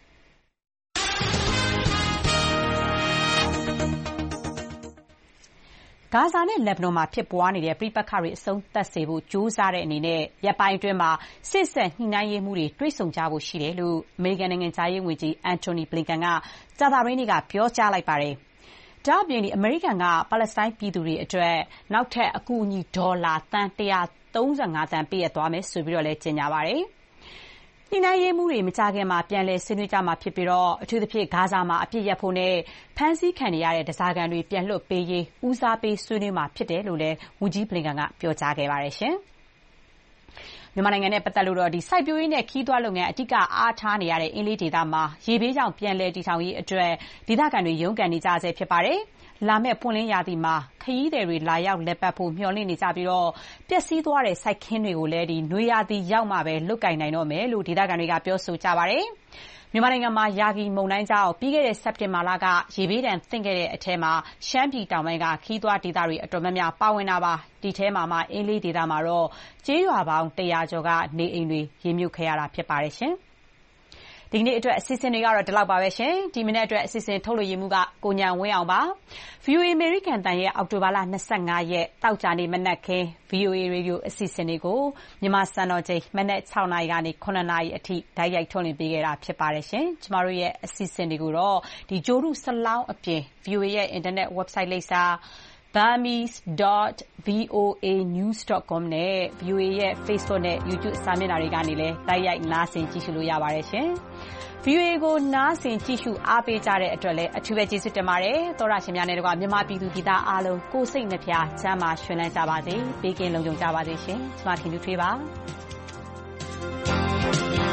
ဂါဇာနဲ့လက်ဘနွန်မှာဖြစ်ပွားနေတဲ့ပဋိပက္ခတွေအဆုံးသတ်စေဖို့ကြိုးစားတဲ့အနေနဲ့ရက်ပိုင်းအတွင်းမှာစေ့စပ်ညှိနှိုင်းရေးမှူးတွေတွေ့ဆုံကြဖို့ရှိတယ်လို့အမေရိကန်နိုင်ငံခြားရေးဝန်ကြီး Antony Blinken ကကြာသပတေးနေ့ကပြောကြားလိုက်ပါတယ်။ဒါ့အပြင်အမေရိကန်ကပါလက်စတိုင်းပြည်သူတွေအတွက်နောက်ထပ်အကူအညီဒေါ်လာသန်း၁၃၅သန်းပေးအပ်သွားမယ်ဆိုပြီးတော့လည်းကြေညာပါတယ်။ညှိနှိုင်းရေးမှူးတွေမကြာခင်မှာပြန်လည်ဆွေးနွေးကြမှာဖြစ်ပြီးအထူးသဖြင့်ဂါဇာမှာအပစ်ရပ်ဖို့နဲ့ဖမ်းဆီးခံနေရတဲ့ဓားစာခံတွေပြန်လွှတ်ပေးရေးဦးစားပေးဆွေးနွေးမှာဖြစ်တယ်လို့လည်းဝန်ကြီး Blinken ကပြောကြားခဲ့ပါတယ်ရှင်။မြန်မာနိုင်ငံနဲ့ပတ်သက်လို့တော့စိုက်ပျိုးရေးနဲ့ခရီးသွားလုပ်ငန်းအဓိကအားထားနေရတဲ့အင်းလေးဒေသမှာရေဘေးကြောင့်ပြန်လည်တည်ထောင်ရေးအတွက်ဒေသခံတွေရုန်းကန်နေကြဆဲဖြစ်ပါတယ်။လာမယ့်ပွင့်လင်းရာသီမှာခရီးသည်တွေလာရောက်လည်ပတ်ဖို့မျှော်လင့်နေကြပြီးပျက်စီးသွားတဲ့စိုက်ခင်းတွေကိုလည်းနွေရာသီရောက်မှပဲလုပ်ကိုင်နိုင်တော့မယ်လို့ဒေသခံတွေကပြောဆိုကြပါတယ်။မြန်မာနိုင်ငံမှာယာဂီမုန်တိုင်းကြောင့်ပြီးခဲ့တဲ့စက်တင်ဘာလကရေဘေးဒဏ်သင့်ခဲ့တဲ့အထဲမှာရှမ်းပြည်တောင်ပိုင်းကခရီးသွားဒေသတွေအတော်များများပါဝင်တာပါ။ဒီထဲမှာမှအင်းလေးဒေသမှာတော့ကျေးရွာပေါင်းတရာကျော်ကနေအိမ်တွေရေမြုပ်ခဲ့ရတာဖြစ်ပါတယ်ရှင်။ဒီကနေ့အတွက်အစီအစဉ်တွေကတော့ဒီလောက်ပါပဲရှင်ဒီမနေ့အတွက်အစီအစဉ်ထုတ်လွှင့်ရမှုကကိုညံဝင်းအောင်ပါ ဗီအိုအေ American တန်ရဲ့အောက်တိုဘာလ၂၅ရက်တောက်ကြနေမနက်ခင်း ဗီအိုအေ Radio အစီအစဉ်တွေကိုမြန်မာစံတော်ချိန်မနက်၆နာရီကနေ၇နာရီအထိဓာတ်ရိုက်ထုတ်လွှင့်ပေးခဲ့တာဖြစ်ပါတယ်ရှင်ကျမတို့ရဲ့အစီအစဉ်တွေကိုတော့ဒီဂျိုရုဆလောင်းအပြင် ဗီအိုအေ ရဲ့ internet website လိပ်စာ burmese dot voa news dot com နဲ့ ဗီအိုအေ ရဲ့ Facebook နဲ့ YouTube စာမျက်နှာတွေကနေလည်းတိုက်ရိုက်နားဆင်ကြည့်ရှုလို့ရပါတယ်ရှင်။ ဗီအိုအေ ကိုနားဆင်ကြည့်ရှုအားပေးကြတဲ့အတွက်လည်းအထူးပဲကျေးဇူးတင်ပါတယ်။သောရရှင်များနဲ့တကွမြန်မာပြည်သူပြည်သားအားလုံးကိုယ်စိတ်နှပြချမ်းသာရှင်လန်းကြပါစေ။ဘေးကင်းလုံခြုံကြပါစေရှင်။ကျမထင်သူထွေးပါ။